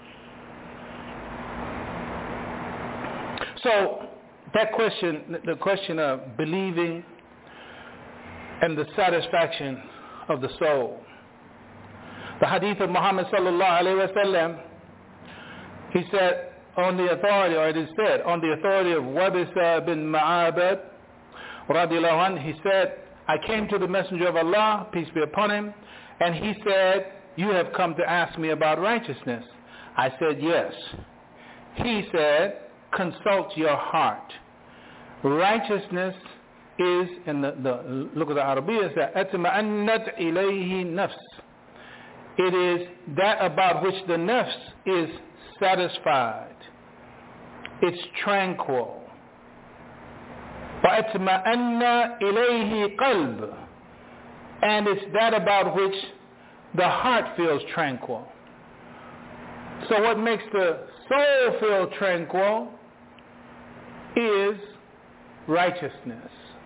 So, that question, the question of believing and the satisfaction of the soul. The hadith of Muhammad sallallahu alayhi wa sallam, he said on the authority, or it is said, on the authority of Wabisa bin Ma'abad, radiallahu anhu, he said, I came to the Messenger of Allah, peace be upon him, and he said, you have come to ask me about righteousness. I said, yes. He said, consult your heart. Righteousness is, in the, the look at the Arabiya, is that atma'annat ilayhi nafs. It is that about which the nafs is satisfied. It's tranquil. وَأَتْمَأَنَّ إِلَيْهِ قَلْبٌ. And it's that about which the heart feels tranquil. So what makes the soul feel tranquil is righteousness.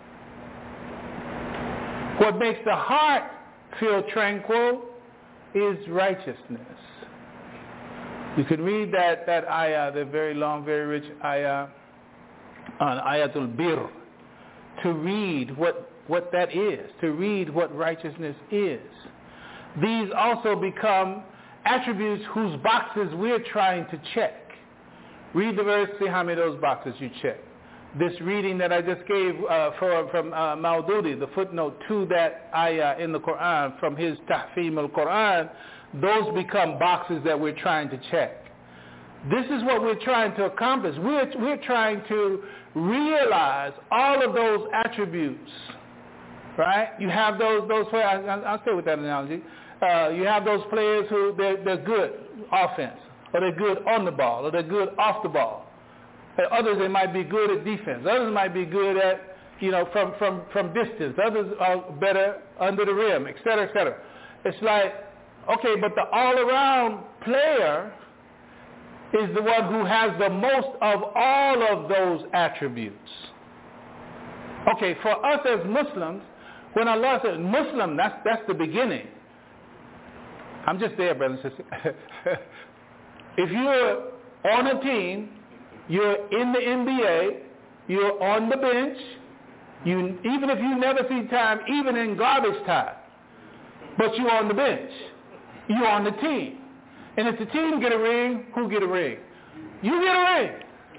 What makes the heart feel tranquil is righteousness. You can read that, that ayah, the very long, very rich ayah on Ayatul Bir, to read what, what that is, to read what righteousness is. These also become attributes whose boxes we're trying to check. Read the verse, see how many of those boxes you check. This reading that I just gave uh, for, from uh, Maududi, the footnote to that ayah in the Quran, from his Tahfim al-Quran, those become boxes that we're trying to check. This is what we're trying to accomplish. We're, we're trying to realize all of those attributes, right? You have those, those players, I'll stay with that analogy. Uh, you have those players who, they're, they're good offense, or they're good on the ball, or they're good off the ball. And others, they might be good at defense. Others might be good at, you know, from, from, from distance. Others are better under the rim, et cetera, et cetera. It's like, okay, but the all-around player is the one who has the most of all of those attributes. Okay, for us as Muslims, when Allah says Muslim, that's, that's the beginning. I'm just there, brothers and sisters. If you're on a team, you're in the N B A, you're on the bench, you, even if you never see time, even in garbage time, but you're on the bench, you're on the team. And if the team get a ring, who get a ring? You get a ring.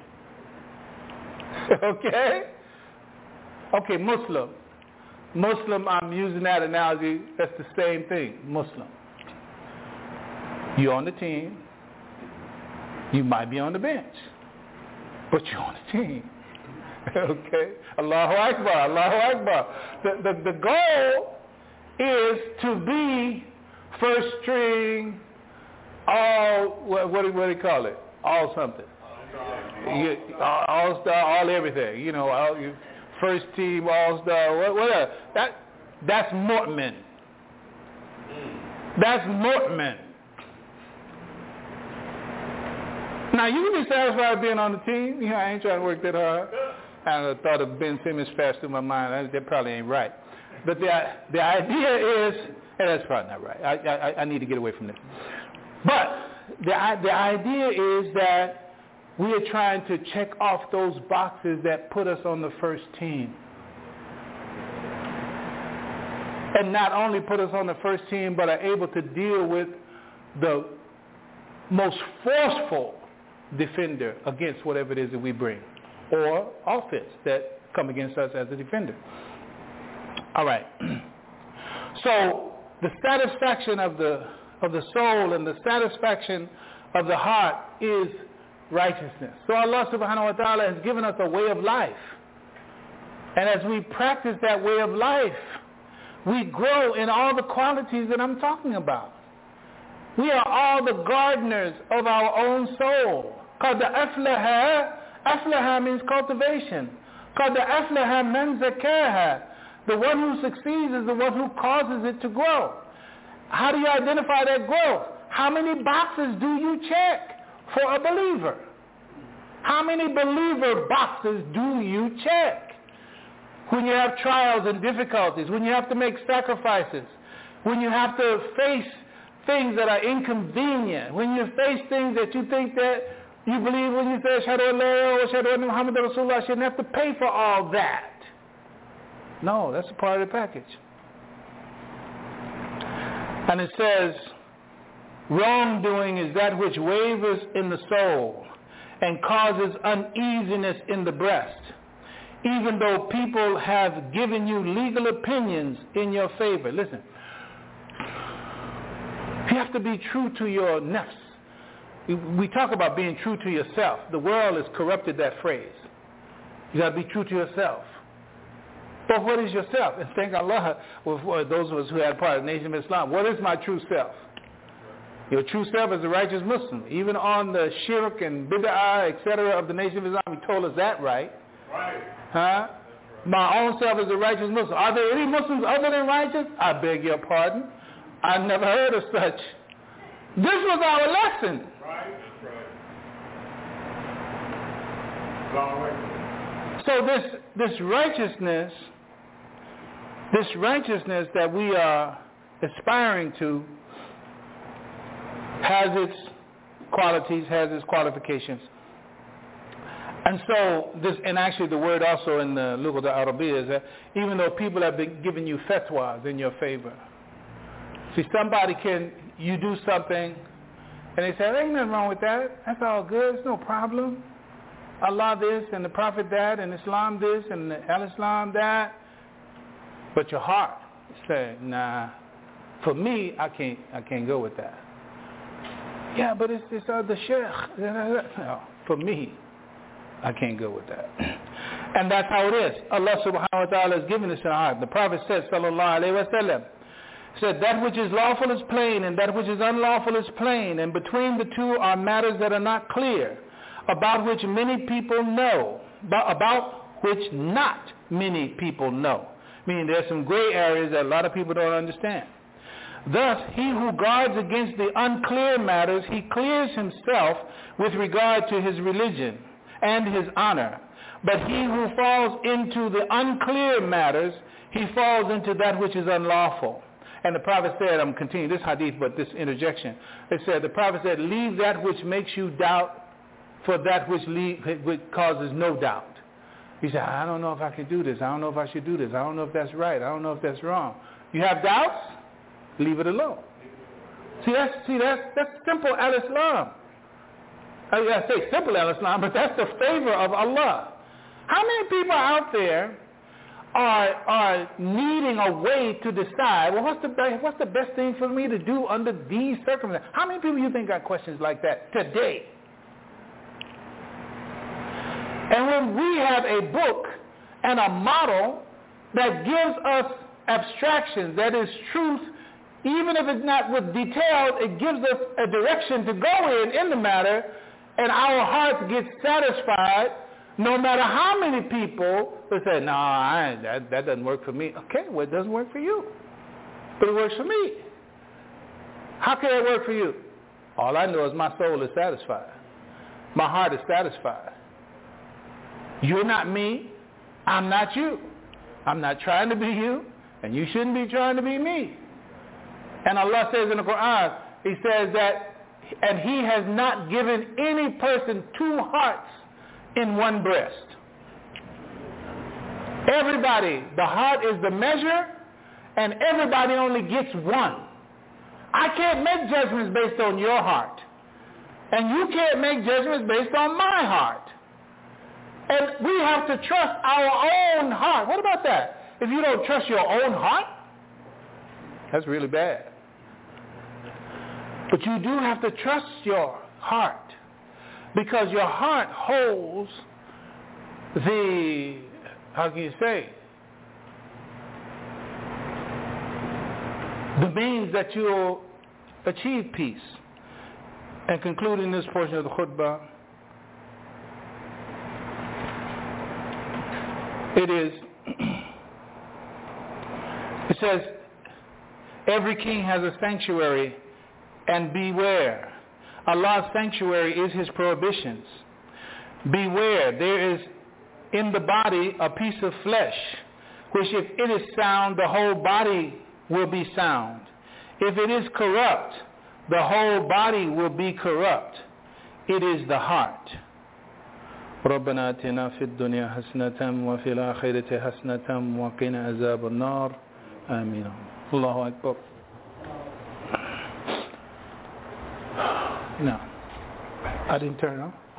Okay? Okay, Muslim. Muslim, I'm using that analogy, that's the same thing, Muslim. You're on the team, you might be on the bench, but you're on the team. Okay? Allahu Akbar, Allahu Akbar. The, the, the goal is to be first string, all, what, what, do, what do you call it? All something. You, all, all star, all everything. You know, all, you, first team, all star, what, whatever. That, that's mu'min. That's mu'min. Now, you can be satisfied being on the team. You know, I ain't trying to work that hard. I thought of Ben Simmons fast through my mind. That probably ain't right. But the, the idea is, and that's probably not right. I, I, I need to get away from this. But the, the idea is that we are trying to check off those boxes that put us on the first team. And not only put us on the first team, but are able to deal with the most forceful defender against whatever it is that we bring, or offense that come against us as a defender. All right. So the satisfaction of the of the soul and the satisfaction of the heart is righteousness. So Allah subhanahu wa ta'ala has given us a way of life. And as we practice that way of life, we grow in all the qualities that I'm talking about. We are all the gardeners of our own soul. Qad aflaha, aflaha means cultivation. Qad aflaha man zakaha. The one who succeeds is the one who causes it to grow. How do you identify that growth? How many boxes do you check for a believer? How many believer boxes do you check? When you have trials and difficulties, when you have to make sacrifices, when you have to face things that are inconvenient, when you face things that you think that you believe when you say Ashhadu an la ilaha illallah wa ashhadu anna Muhammadan Rasulullah, you shouldn't have to pay for all that. No, that's a part of the package. And it says, wrongdoing is that which wavers in the soul and causes uneasiness in the breast, even though people have given you legal opinions in your favor. Listen, you have to be true to your nafs. We talk about being true to yourself. The world has corrupted that phrase. You got to be true to yourself. But what is yourself? And thank Allah, for those of us who had part of the Nation of Islam, what is my true self? Your true self is a righteous Muslim. Even on the shirk and bid'ah, et cetera, of the Nation of Islam, he told us that, right? Right. Huh? Right. My own self is a righteous Muslim. Are there any Muslims other than righteous? I beg your pardon. I never heard of such. This was our lesson. Right. Right. Long way. So this this righteousness, this righteousness that we are aspiring to has its qualities, has its qualifications. And so this, and actually the word also in the Lugha al-Arabiya is that even though people have been giving you fatwas in your favor. See, somebody can, you do something, and they say, there ain't nothing wrong with that. That's all good. It's no problem. Allah this, and the Prophet that, and Islam this, and Al-Islam that. But your heart say, nah, for me, I can't, I can't go with that. Yeah, but it's this other sheikh. No, for me, I can't go with that. And that's how it is. Allah subhanahu wa ta'ala is giving us in our heart. The Prophet said, sallallahu alayhi wa sallam, said, that which is lawful is plain, and that which is unlawful is plain, and between the two are matters that are not clear, about which many people know, about which not many people know. Meaning there's some gray areas that a lot of people don't understand. Thus, he who guards against the unclear matters, he clears himself with regard to his religion and his honor. But he who falls into the unclear matters, he falls into that which is unlawful. And the Prophet said, I'm continuing this hadith, but this interjection. It said, the Prophet said, leave that which makes you doubt for that which, leave, which causes no doubt. He said, I don't know if I can do this. I don't know if I should do this. I don't know if that's right. I don't know if that's wrong. You have doubts? Leave it alone. See, that's, see, that's, that's simple al-Islam. I, I say simple al-Islam, but that's the favor of Allah. How many people out there are, are needing a way to decide, well, what's the, what's the best thing for me to do under these circumstances? How many people you think got questions like that today? And when we have a book and a model that gives us abstractions, that is truth, even if it's not with details, it gives us a direction to go in in the matter, and our hearts get satisfied, no matter how many people will say, no, I, that, that doesn't work for me. Okay, well, it doesn't work for you, but it works for me. How can it work for you? All I know is my soul is satisfied. My heart is satisfied. You're not me. I'm not you. I'm not trying to be you, and you shouldn't be trying to be me. And Allah says in the Quran, He says that, and He has not given any person two hearts in one breast. Everybody, the heart is the measure, and everybody only gets one. I can't make judgments based on your heart, and you can't make judgments based on my heart. And we have to trust our own heart. What about that? If you don't trust your own heart, that's really bad. But you do have to trust your heart, because your heart holds the, how can you say, the means that you'll achieve peace. And concluding this portion of the khutbah, it is, it says, every king has a sanctuary, and beware. Allah's sanctuary is His prohibitions. Beware, there is in the body a piece of flesh, which if it is sound, the whole body will be sound. If it is corrupt, the whole body will be corrupt. It is the heart. ربنا آتنا في الدنيا حسنة وفي الآخرة حسنة وقنا عذاب النار آمين. الله أكبر. No, I didn't turn it on. Oh,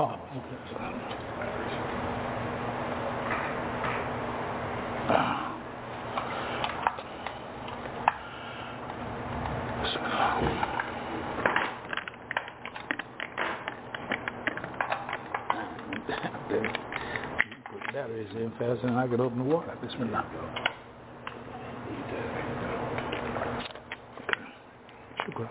put the batteries in fast and I could open the water. Bismillah. Shukran.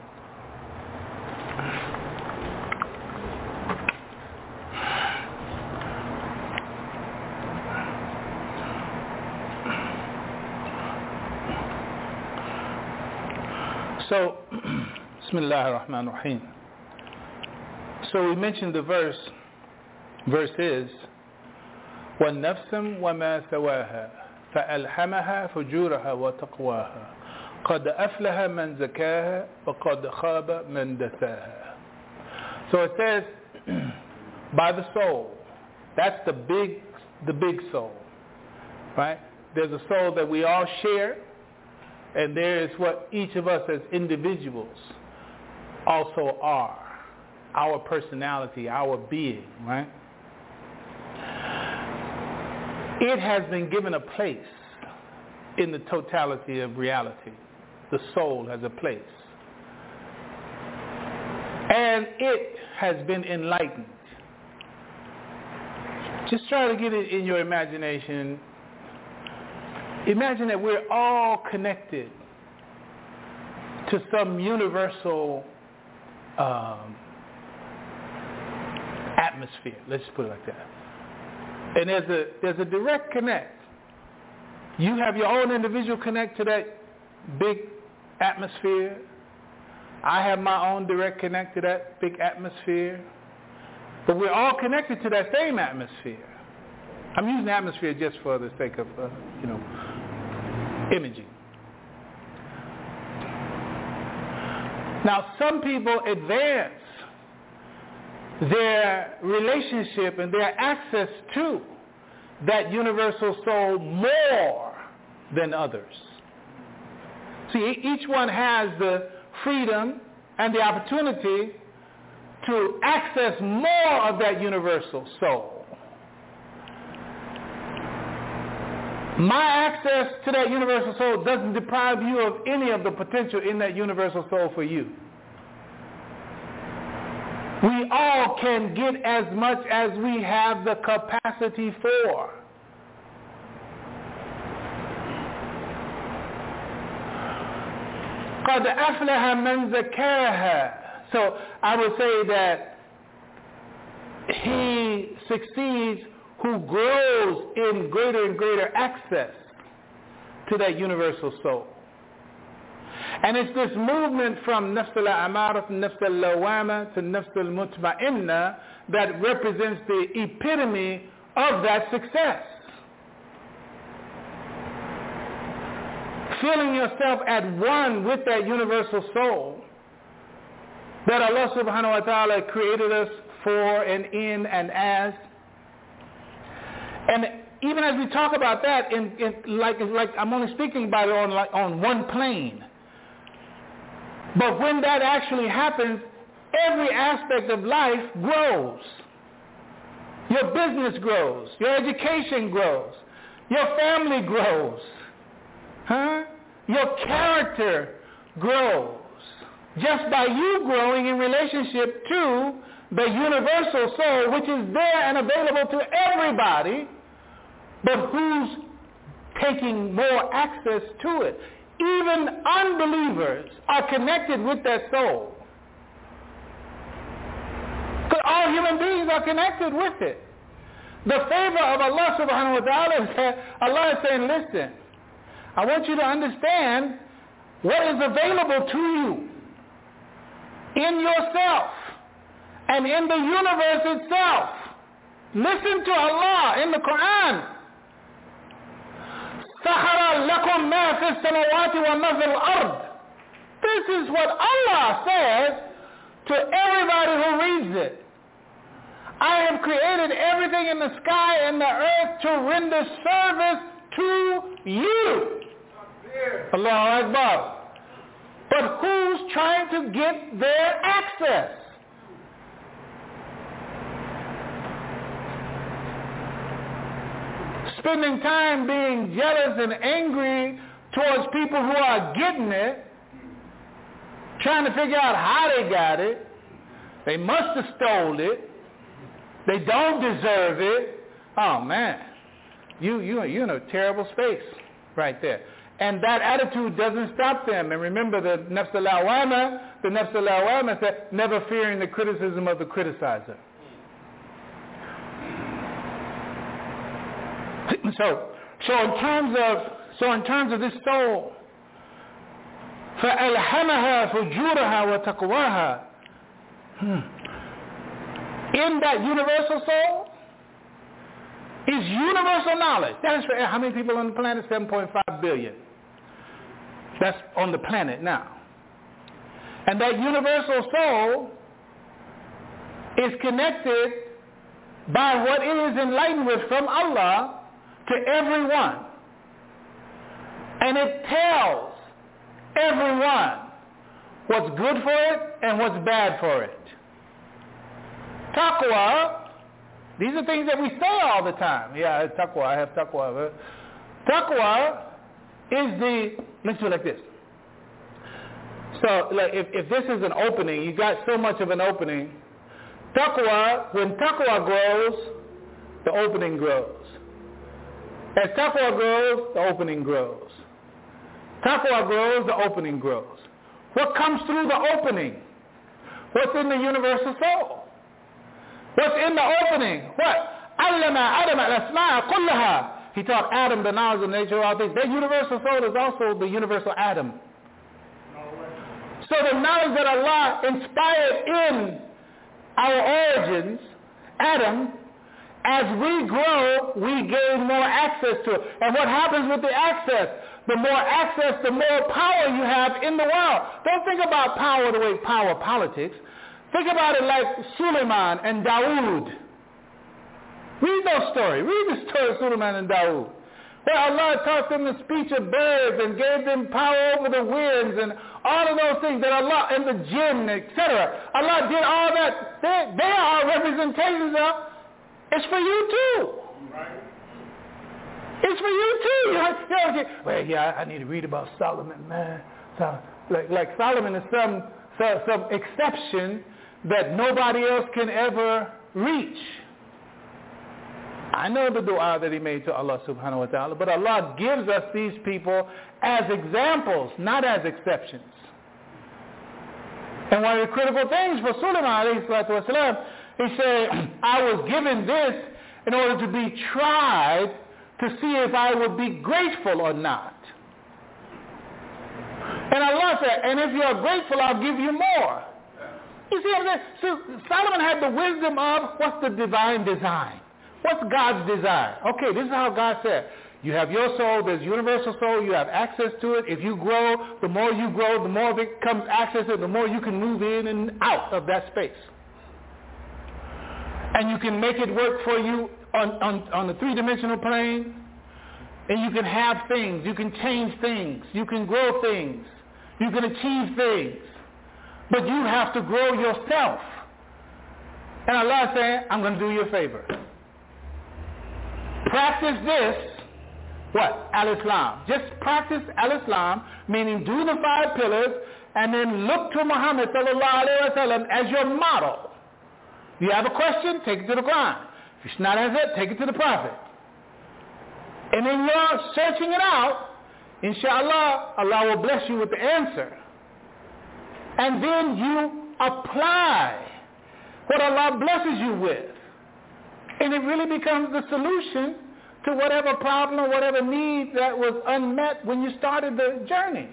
So, Bismillah ar-Rahman ar-Rahim. So we mentioned the verse. Verse is, وَالنَّفْسَ وَمَا سَوَاهَا فَأَلْهَمَهَا فُجُورَهَا وَتَقْوَاهَا قَدْ أَفْلَحَ مَنْ زَكَاهَا وَقَدْ خَابَ مَنْ دَسَاهَا. So it says, by the soul. That's the big, the big soul, right? There's a soul that we all share, and there is what each of us as individuals also are. Our personality, our being, right? It has been given a place in the totality of reality. The soul has a place. And it has been enlightened. Just try to get it in your imagination. Imagine that we're all connected to some universal um, atmosphere. Let's just put it like that. And there's a there's a direct connect. You have your own individual connect to that big atmosphere. I have my own direct connect to that big atmosphere. But we're all connected to that same atmosphere. I'm using atmosphere just for the sake of, uh, you know, imaging. Now, some people advance their relationship and their access to that universal soul more than others. See, each one has the freedom and the opportunity to access more of that universal soul. My access to that universal soul doesn't deprive you of any of the potential in that universal soul for you. We all can get as much as we have the capacity for. قَدْ أَفْلَحَ مَنْ زَكَّاهَا. So I would say that he succeeds who grows in greater and greater access to that universal soul. And it's this movement from nafs al-amara to nafs al-lawama to nafs al-mutma'inna that represents the epitome of that success. Feeling yourself at one with that universal soul that Allah subhanahu wa ta'ala created us for and in and as. And even as we talk about that, in, in like, like I'm only speaking about it on, like, on one plane. But when that actually happens, every aspect of life grows. Your business grows. Your education grows. Your family grows. Huh? Your character grows. Just by you growing in relationship to the universal soul, which is there and available to everybody, but who's taking more access to it. Even unbelievers are connected with that soul. Because all human beings are connected with it. The favor of Allah subhanahu wa ta'ala is that Allah is saying, listen, I want you to understand what is available to you in yourself and in the universe itself. Listen to Allah in the Quran. سَخَرَ لَكُمْ مَا فِي السَّمَوَاتِ وَمَا فِي الْأَرْضِ. This is what Allah says to everybody who reads it. I have created everything in the sky and the earth to render service to you. Allahu Akbar. But who's trying to get their access? Spending time being jealous and angry towards people who are getting it, trying to figure out how they got it. They must have stole it. They don't deserve it. Oh man, you you you're in a terrible space right there. And that attitude doesn't stop them. And remember the nafs al-lawama, the nafs al-lawama said, never fearing the criticism of the criticizer. So, so in terms of, so in terms of this soul, فَأَلْهَمَهَا فُجُورَهَا وَتَقْوَاهَا. Hmm. In that universal soul, is universal knowledge. That is for how many people on the planet? seven point five billion. That's on the planet now. And that universal soul is connected by what it is enlightened with from Allah to everyone. And it tells everyone what's good for it and what's bad for it. Taqwa, these are things that we say all the time. Yeah, I have taqwa, I have taqwa. Taqwa is the, let's do it like this. So like if, if this is an opening, you got so much of an opening. Taqwa, when taqwa grows, the opening grows. As taqwa grows, the opening grows. Taqwa grows, the opening grows. What comes through the opening? What's in the universal soul? What's in the opening? What? Allama Adam al-asma'a kullaha. He taught Adam the knowledge of nature of all things. That universal soul is also the universal Adam. So the knowledge that Allah inspired in our origins, Adam, as we grow, we gain more access to it. And what happens with the access? The more access, the more power you have in the world. Don't think about power the way power politics. Think about it like Suleiman and Dawood. Read those stories. Read the story of Suleiman and Dawood. Where Allah taught them the speech of birds and gave them power over the winds and all of those things that Allah, and the jinn, et cetera. Allah did all that. They, they are representations of, it's for you too. Right. It's for you too. You know, you know, well, yeah, I need to read about Solomon, man. So, like, like Solomon is some, some, some exception that nobody else can ever reach. I know the dua that he made to Allah subhanahu wa ta'ala, but Allah gives us these people as examples, not as exceptions. And one of the critical things for Sulaiman alayhi salatu wasalam, he said, I was given this in order to be tried to see if I would be grateful or not. And Allah said, and if you're grateful, I'll give you more. You see what I'm saying? So Solomon had the wisdom of what's the divine design? What's God's desire? Okay, this is how God said. You have your soul, there's universal soul, you have access to it. If you grow, the more you grow, the more it comes access to it, the more you can move in and out of that space. And you can make it work for you on, on, on the three-dimensional plane. And you can have things, you can change things, you can grow things, you can achieve things. But you have to grow yourself. And Allah is saying, I'm going to do you a favor. Practice this, what? Al-Islam. Just practice Al-Islam, meaning do the five pillars, and then look to Muhammad sallallahu alayhi wa sallam as your model. If you have a question, take it to the Quran. If it's not as it, take it to the Prophet. And then you're searching it out, inshallah, Allah will bless you with the answer. And then you apply what Allah blesses you with. And it really becomes the solution to whatever problem or whatever need that was unmet when you started the journey.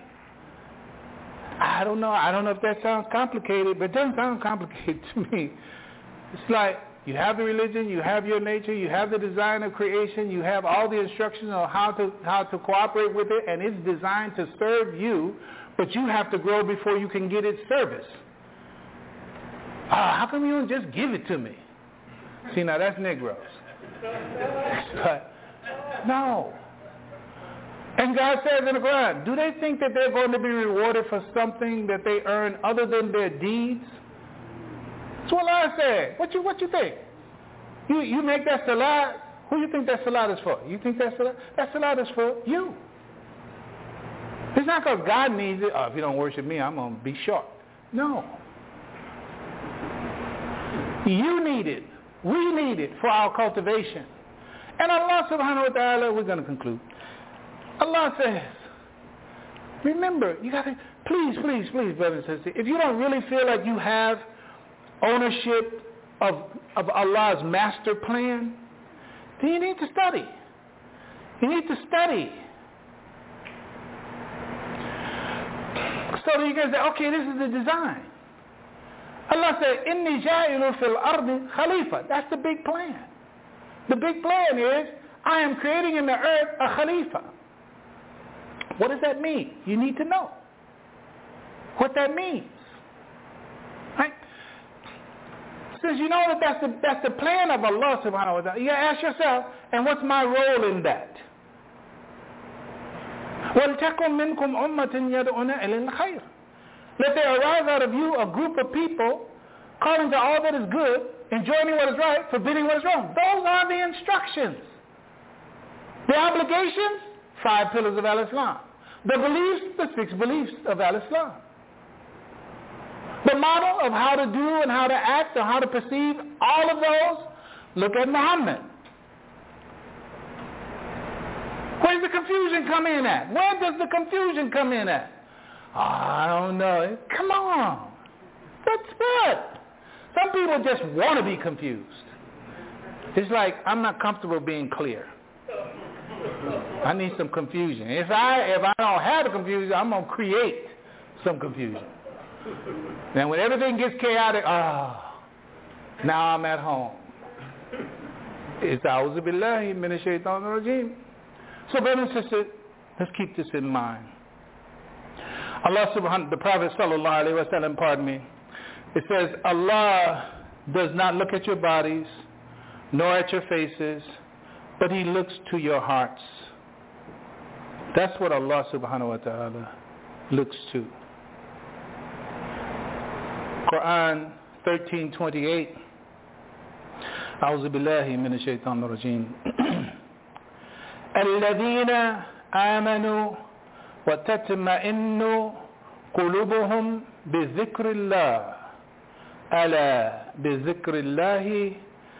I don't know. I don't know if that sounds complicated, but it doesn't sound complicated to me. It's like you have the religion, you have your nature, you have the design of creation, you have all the instructions on how to how to cooperate with it, and it's designed to serve you, but you have to grow before you can get its service. Ah, how come you don't just give it to me? See, now that's Negroes. But no. And God says in the Quran, do they think that they're going to be rewarded for something that they earn other than their deeds? That's what Allah said. What you what you think? You you make that salat. Who you think that salat is for? You think that salat? That salat is for you. It's not because God needs it. Oh, if you don't worship me, I'm going to be short. No. You need it. We need it for our cultivation. And Allah subhanahu wa ta'ala, we're going to conclude. Allah says, remember, you got to, please, please, please, brothers and sisters, if you don't really feel like you have ownership of, of Allah's master plan, then you need to study. You need to study. So that you can say, okay, this is the design. Allah said, Inni ja'ilu fil ardi khalifa. That's the big plan. The big plan is, I am creating in the earth a Khalifa. What does that mean? You need to know what that means. Right? Since you know that that's the, that's the plan of Allah subhanahu wa ta'ala, you ask yourself, and what's my role in that? وَلْتَكُمْ مِنْكُمْ أُمَّةٍ يَدْعُونَ إِلَى الْخَيْرِ. Let there arise out of you a group of people calling to all that is good, enjoining what is right, forbidding what is wrong. Those are the instructions. The obligations, five pillars of Al-Islam. The beliefs, the six beliefs of Al-Islam. The model of how to do and how to act or how to perceive all of those, look at Muhammad. Where's the confusion come in at? Where does the confusion come in at? Oh, I don't know. Come on. That's good. Some people just want to be confused. It's like, I'm not comfortable being clear. I need some confusion. If I if I don't have the confusion, I'm going to create some confusion. Then when everything gets chaotic, ah, oh, now I'm at home. It's A'udhu Billahi Minash Shaitanir Rajeem. So brothers and sisters, let's keep this in mind. Allah subhanahu, the Prophet sallallahu alaihi wasallam, pardon me, it says, Allah does not look at your bodies, nor at your faces, but He looks to your hearts. That's what Allah subhanahu wa ta'ala looks to. Quran thirteen twenty-eight. A'udhu billahi minash shaitanir rajeem. الذين آمنوا وتطمئن قلوبهم بذكر الله ألا بذكر الله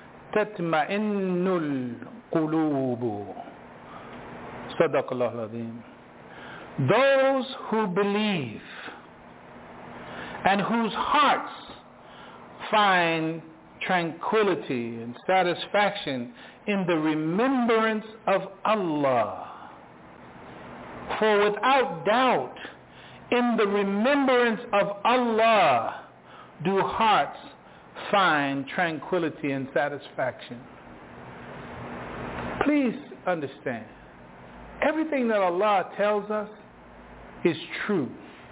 تطمئن القلوب. صدق الله العظيم. Those who believe and whose hearts find tranquility and satisfaction in the remembrance of Allah. For without doubt, in the remembrance of Allah do hearts find tranquility and satisfaction. Please understand, everything that Allah tells us is true.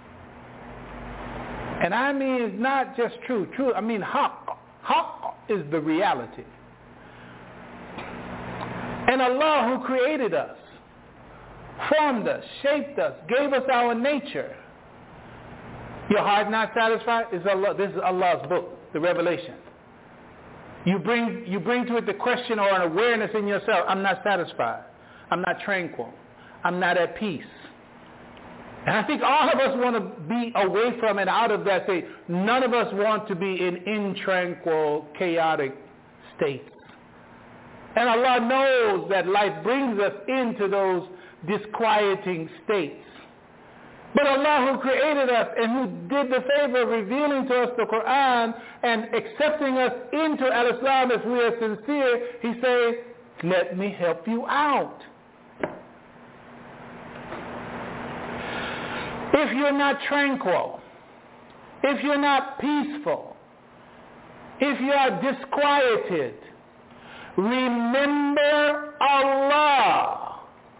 And I mean, it's not just true. True, I mean, haqq. Haqq is the reality. And Allah, who created us, formed us, shaped us, gave us our nature. Your heart not satisfied? Is Allah, this is Allah's book, the Revelation. You bring, you bring to it the question or an awareness in yourself, I'm not satisfied. I'm not tranquil. I'm not at peace. And I think all of us want to be away from and out of that state. None of us want to be in intranquil, chaotic states. And Allah knows that life brings us into those disquieting states. But Allah, who created us and who did the favor of revealing to us the Quran and accepting us into Al-Islam if we are sincere, He says, let me help you out. If you're not tranquil, if you're not peaceful, if you are disquieted, remember Allah.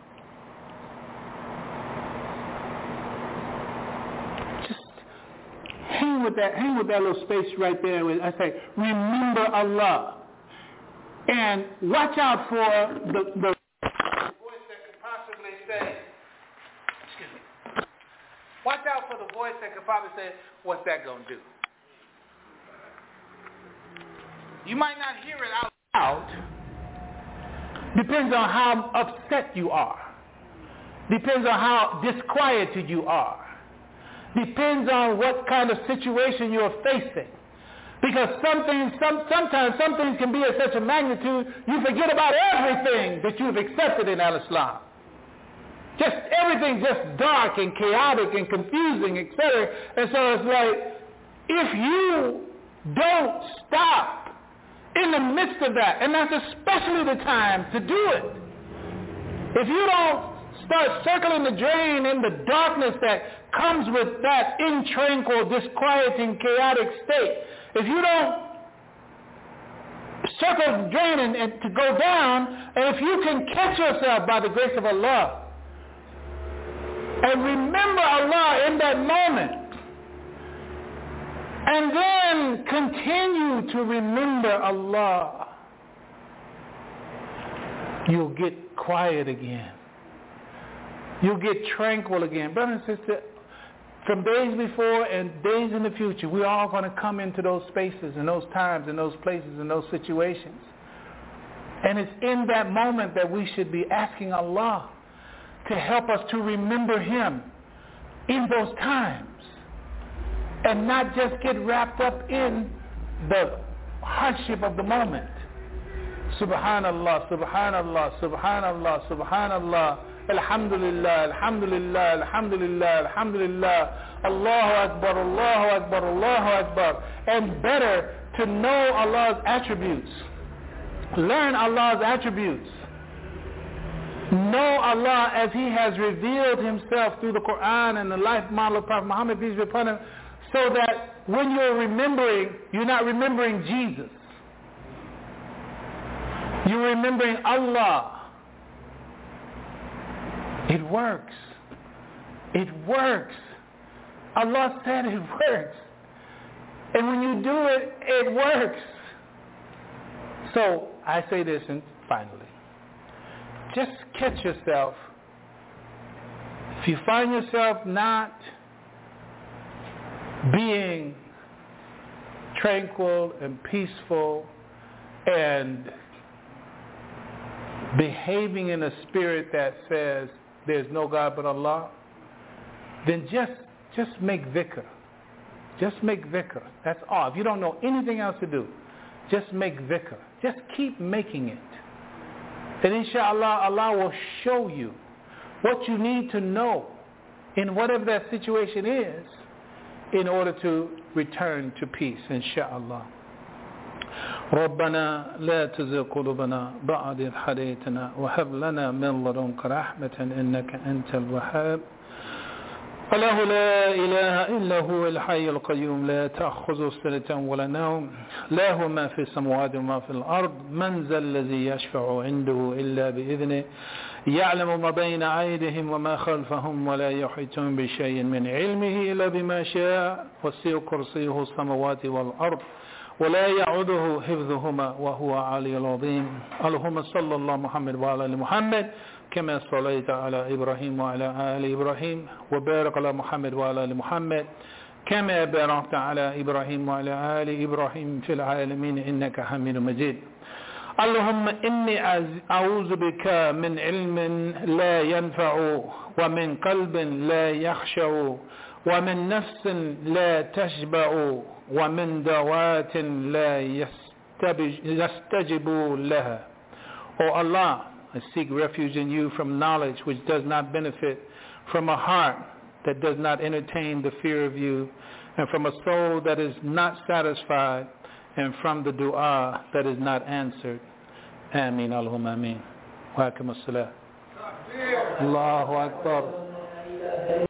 Just hang with that, hang with that little space right there. I say, remember Allah. And watch out for the, the voice that could possibly say, excuse me, watch out for the voice that could probably say, what's that going to do? You might not hear it out loud. Depends on how upset you are. Depends on how disquieted you are. Depends on what kind of situation you're facing. Because something, some, sometimes some things can be of such a magnitude, you forget about everything that you've accepted in Al-Islam. Just everything just dark and chaotic and confusing, et cetera. And so it's like, if you don't stop in the midst of that, and that's especially the time to do it. If you don't start circling the drain in the darkness that comes with that intranquil, disquieting, chaotic state, if you don't circle drain and, and to go down, and if you can catch yourself by the grace of Allah and remember Allah in that moment, and then continue to remember Allah, you'll get quiet again. You'll get tranquil again. Brother and sister, from days before and days in the future, we're all going to come into those spaces and those times and those places and those situations. And it's in that moment that we should be asking Allah to help us to remember Him in those times and not just get wrapped up in the hardship of the moment. Subhanallah, Subhanallah, Subhanallah, Subhanallah, Alhamdulillah, Alhamdulillah, Alhamdulillah, Alhamdulillah, Allahu Akbar, Allahu Akbar, Allahu Akbar. And better to know Allah's attributes. Learn Allah's attributes. Know Allah as He has revealed Himself through the Quran and the life model of Prophet Muhammad, peace be upon him, so that when you're remembering, you're not remembering Jesus. You're remembering Allah. It works. It works. Allah said it works. And when you do it, it works. So I say this, and finally, just catch yourself. If you find yourself not being tranquil and peaceful and behaving in a spirit that says there's no God but Allah, then just just make dhikr. Just make dhikr. That's all. If you don't know anything else to do, just make dhikr. Just keep making it. And inshallah, Allah will show you what you need to know in whatever that situation is in order to return to peace, inshallah. ربنا لا تزغ قلوبنا بعد إذ هديتنا وهب لنا من لدنك رحمة إنك أنت الوهاب. الله لا إله إلا هو الحي القيوم لا تأخذه سنة ولا نوم له ما في السماوات وما في الأرض من ذا الذي يشفع عنده إلا بإذنه يعلم ما بين أيديهم وما خلفهم ولا يحيطون بشيء من علمه إلا بما شاء وسع كرسيه السماوات والأرض ولا يعوده حفظهما وهو علي العظيم. اللهم صل الله محمد وعلى آل محمد كما صليت على إبراهيم وعلى آل إبراهيم وبارك على محمد وعلى آل محمد كما باركت على إبراهيم وعلى آل إبراهيم في العالمين إنك حميد مجيد. اللهم إني أعوذ بك من علم لا ينفع ومن قلب لا يخشع ومن نفس لا تشبع ومن دعوات لا يستجب لها. O Allah, I seek refuge in you from knowledge which does not benefit, from a heart that does not entertain the fear of you, and from a soul that is not satisfied, and from the dua that is not answered. Ameen. Allahumma ameen. Wa akim as-salah. Allahu Akbar.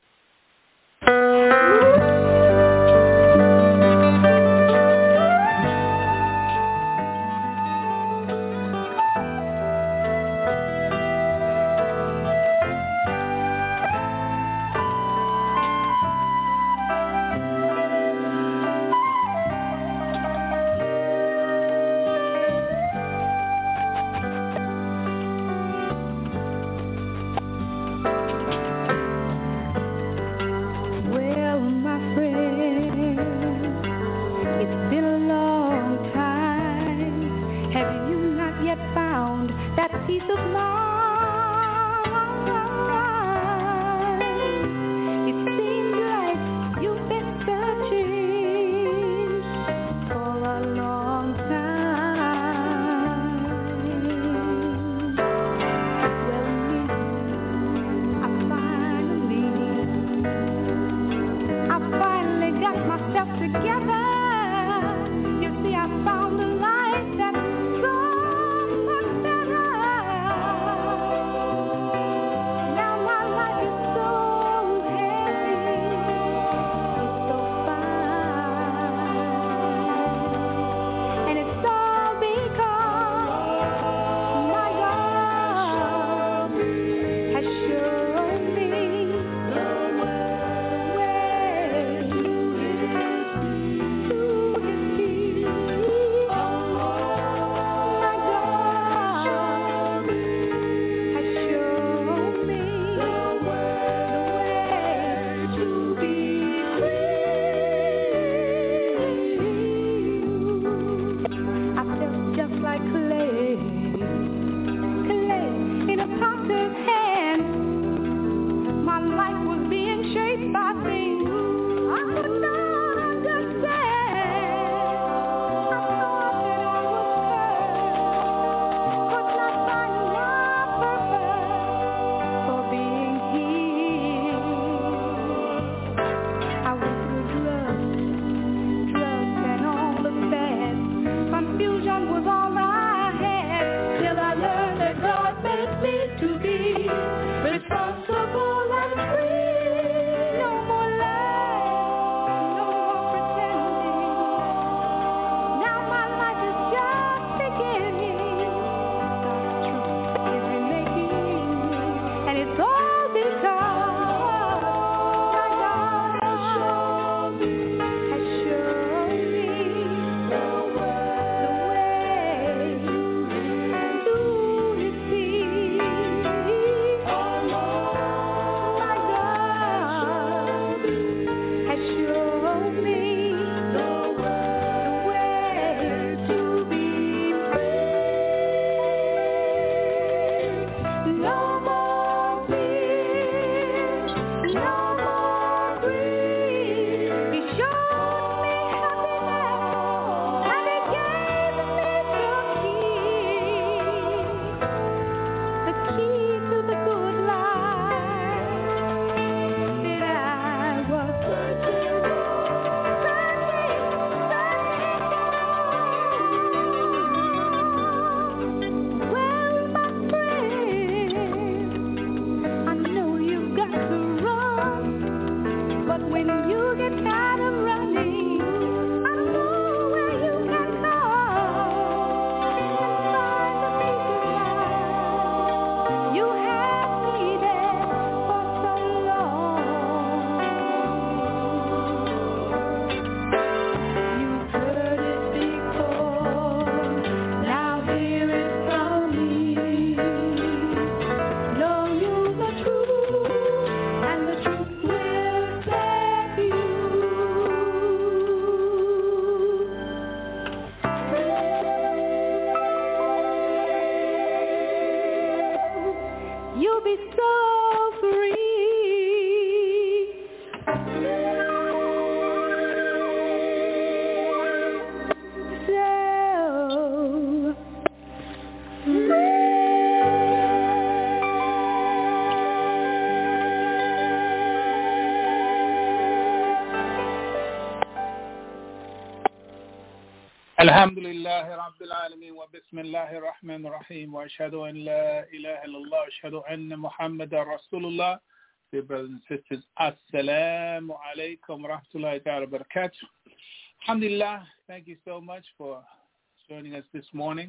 الحمد لله رب العالمين وبسم الله الرحمن الرحيم وأشهد أن لا إله إلا الله وأشهد أن محمد رسول الله. Dear brothers and sisters, Assalamu alaikum wa rahmatullahi ta'ala wa barakatuh. Alhamdulillah, thank you so much for joining us this morning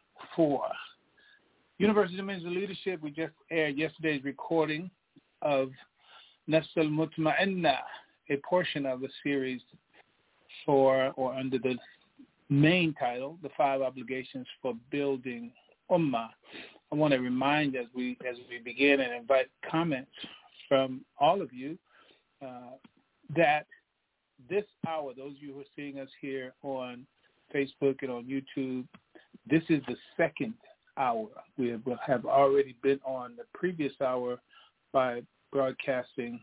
for Universal Dimensional Leadership. We just aired yesterday's recording of Nafs al-Mutma'inna, a portion of the series for or under the main title, The Five Obligations for Building Ummah. I want to remind as we as we begin and invite comments from all of you uh, that this hour, those of you who are seeing us here on Facebook and on YouTube, this is the second hour. We have, have already been on the previous hour by broadcasting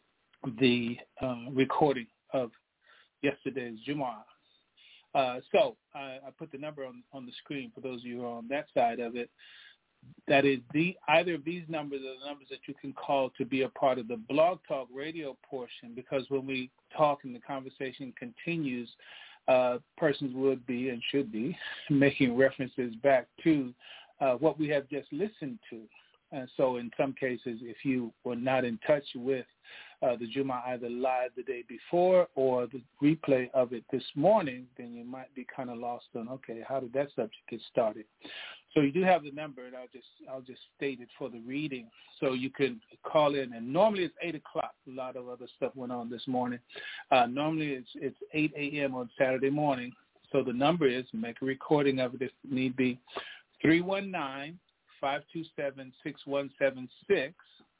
the uh, recording of yesterday's Jumu'ah. Uh, so I, I put the number on, on the screen for those of you who are on that side of it. That is the either of these numbers are the numbers that you can call to be a part of the Blog Talk radio portion, because when we talk and the conversation continues, uh, persons would be and should be making references back to uh, what we have just listened to. And so in some cases, if you were not in touch with uh, the Jumu'ah either live the day before or the replay of it this morning, then you might be kind of lost on, okay, how did that subject get started? So you do have the number, and I'll just I'll just state it for the reading. So you can call in, and normally it's eight o'clock. A lot of other stuff went on this morning. Uh, normally it's it's eight a.m. on Saturday morning. So the number is, make a recording of it if need be, three one nine, five two seven, six one seven six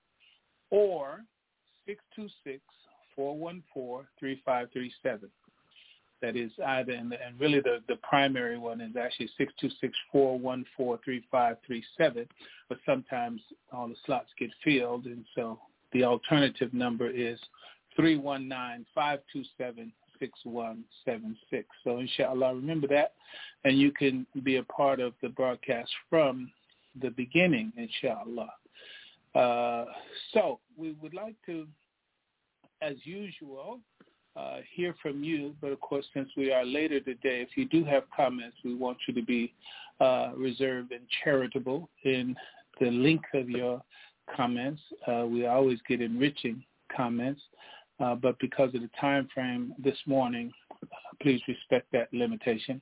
or six two six, four one four, three five three seven. That is either, and, and really the, the primary one is actually six two six, four one four, three five three seven, but sometimes all the slots get filled, and so the alternative number is three one nine, five two seven, six one seven six. So inshallah, remember that, and you can be a part of the broadcast from the beginning, inshallah. Uh, so we would like to, as usual, uh, hear from you. But, of course, since we are later today, if you do have comments, we want you to be uh, reserved and charitable in the length of your comments. Uh, we always get enriching comments, uh, but because of the time frame this morning, uh, please respect that limitation.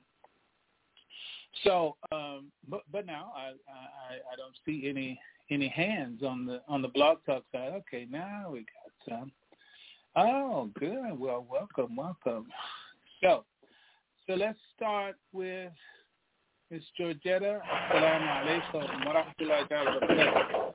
So, um, but, but now I, I, I don't see any any hands on the on the Blog Talk side. Okay, now we got some. Oh, good. Well, welcome, welcome. So, so let's start with Miss Georgetta. Assalamu alaikum wa rahmatullahi wa barakatuh.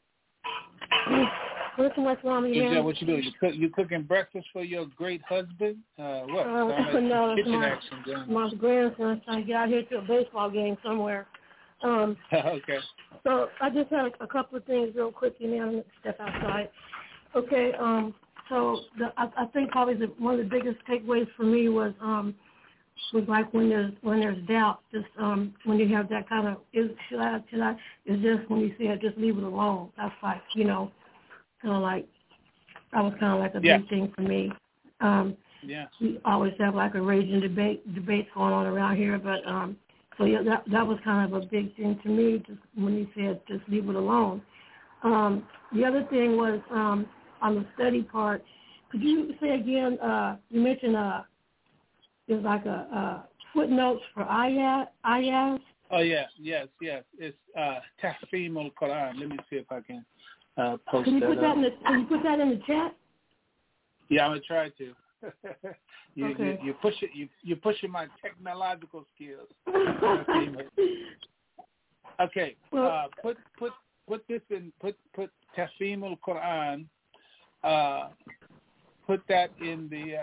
Listen, what's wrong with you? What you doing? You cook, you cooking breakfast for your great husband? Uh, what? Uh, like no, kitchen my, action going my grandson's trying to get out here to a baseball game somewhere. Um, okay. So I just had a, a couple of things real quick, and then I'm going to step outside. Okay, um, so the, I, I think probably the, one of the biggest takeaways for me was um, was like when there's when there's doubt, just um, when you have that kind of is should I should I is just when you say just leave it alone. That's like you know, kind of like that was kind of like a yeah. big thing for me. Um, yeah. We always have like a raging debate debates going on around here, but um, so yeah, that that was kind of a big thing to me. Just when you said just leave it alone. Um, the other thing was um, on the study part. Could you say again? Uh, you mentioned uh, there's like a, a footnotes for ayat ayahs. Oh yeah, yes, yes. It's uh, Tahfim al-Quran. Let me see if I can uh, post Can you that put that up. in the Can you put that in the chat? Yeah, I'm gonna try to. you, Okay. you, you push it. You, you're pushing my technological skills. Okay. Well, uh, put put put this in. Put put Tahfim al-Quran. Uh, put that in the.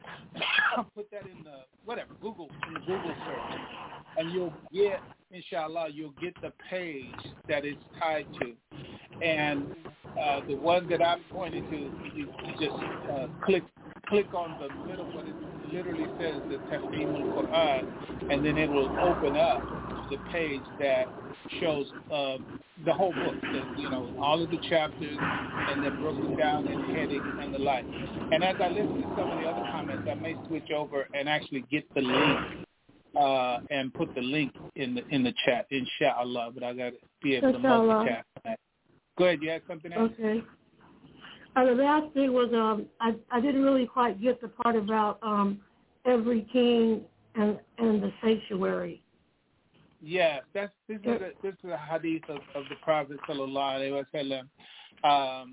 Uh, put that in the whatever Google in the Google search, and you'll get, inshallah, you'll get the page that it's tied to, and uh, the one that I'm pointing to, you, you just uh, click click on the middle, what it literally says, the Tahfim al-Quran, and then it will open up the page that shows uh, the whole book, the, you know, all of the chapters, and then broken down in headings and the like. And as I listen to some of the other comments, I may switch over and actually get the link uh, and put the link in the in the chat, inshallah. But I got to be able to multitask that. Go ahead. You had something else? Okay. Uh, the last thing was um, I I didn't really quite get the part about um, every king and and the sanctuary. Yeah, that's this is a, this is a hadith of, of the Prophet sallallahu alaihi wasallam. Um,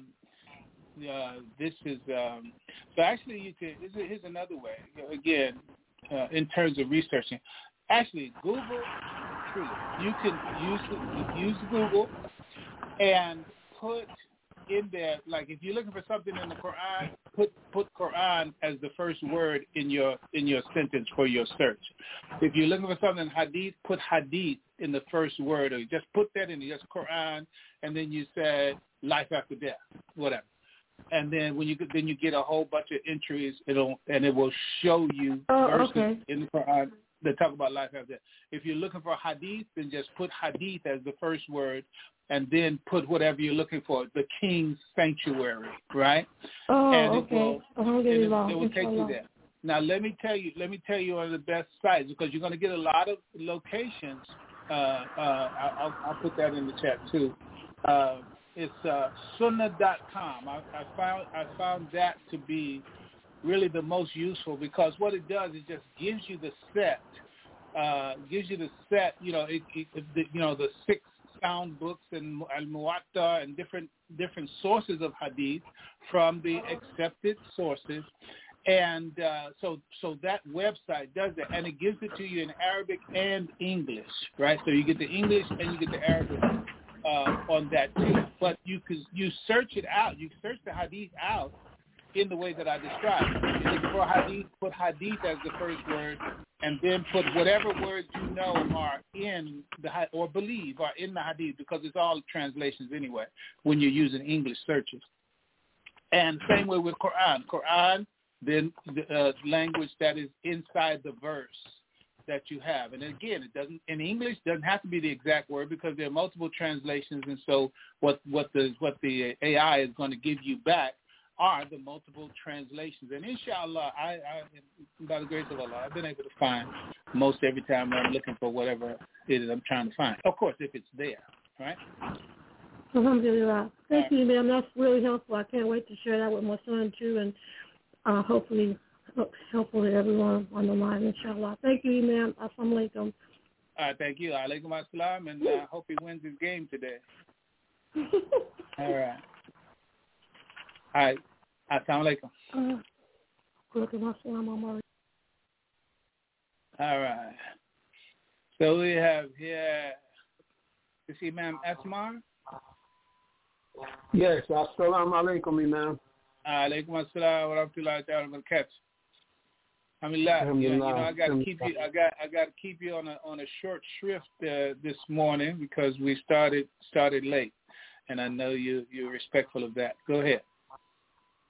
uh, this is um, so actually you can. Here's another way. Again, uh, in terms of researching, actually Google, truly, you can use use Google and put in there, like if you're looking for something in the Quran, put put Quran as the first word in your in your sentence for your search. If you're looking for something in hadith, put hadith in the first word, or just put that in just Quran, and then you said life after death, whatever. And then when you then you get a whole bunch of entries, it'll and it will show you oh, verses okay. in the Quran that talk about life after death. If you're looking for hadith, then just put hadith as the first word, and then put whatever you're looking for, the king's sanctuary, right? Oh, and it okay. will, Oh, it, it will take you there. Now let me tell you, let me tell you one of the best sites, because you're going to get a lot of locations. Uh, uh, I'll, I'll put that in the chat too. Uh, it's uh, sunnah dot com. I, I found I found that to be really the most useful, because what it does is just gives you the set, uh, gives you the set. You know, it, it, the, you know the six sound books and al-Muwatta and different different sources of hadith from the accepted sources. And uh, so so that website does that, and it gives it to you in Arabic and English, right? So you get the English and you get the Arabic uh, on that too. But you could you search it out. You search the hadith out in the way that I described. If for hadith, put hadith as the first word, and then put whatever words you know are in the or believe are in the hadith, because it's all translations anyway when you're using English searches. And same way with Quran. Quran, then the uh, language that is inside the verse that you have. And again, it doesn't in English doesn't have to be the exact word, because there are multiple translations, and so what what the what the A I is going to give you back are the multiple translations. And inshallah, I, I by the grace of Allah, I've been able to find most every time I'm looking for whatever it is I'm trying to find. Of course, if it's there, right? Alhamdulillah. Thank right. you, ma'am. That's really helpful. I can't wait to share that with my son too, and uh, hopefully helpful to everyone on the line, inshallah. Thank you, ma'am. Assalamu alaikum. All right, thank you. Alaikum assalam, and I uh, hope he wins his game today. All right. All right. Assalamu alaikum. Uh, All right. So we have here, is Imam Asmar? Yes. Assalamu alaikum, Imam. Alaikum assalam wa rahmatullahi ta'ala wa barakatuh. Alhamdulillah. You know, you know, I got to keep you. I got. I got to keep you on a on a short shrift uh, this morning, because we started started late, and I know you you're respectful of that. Go ahead.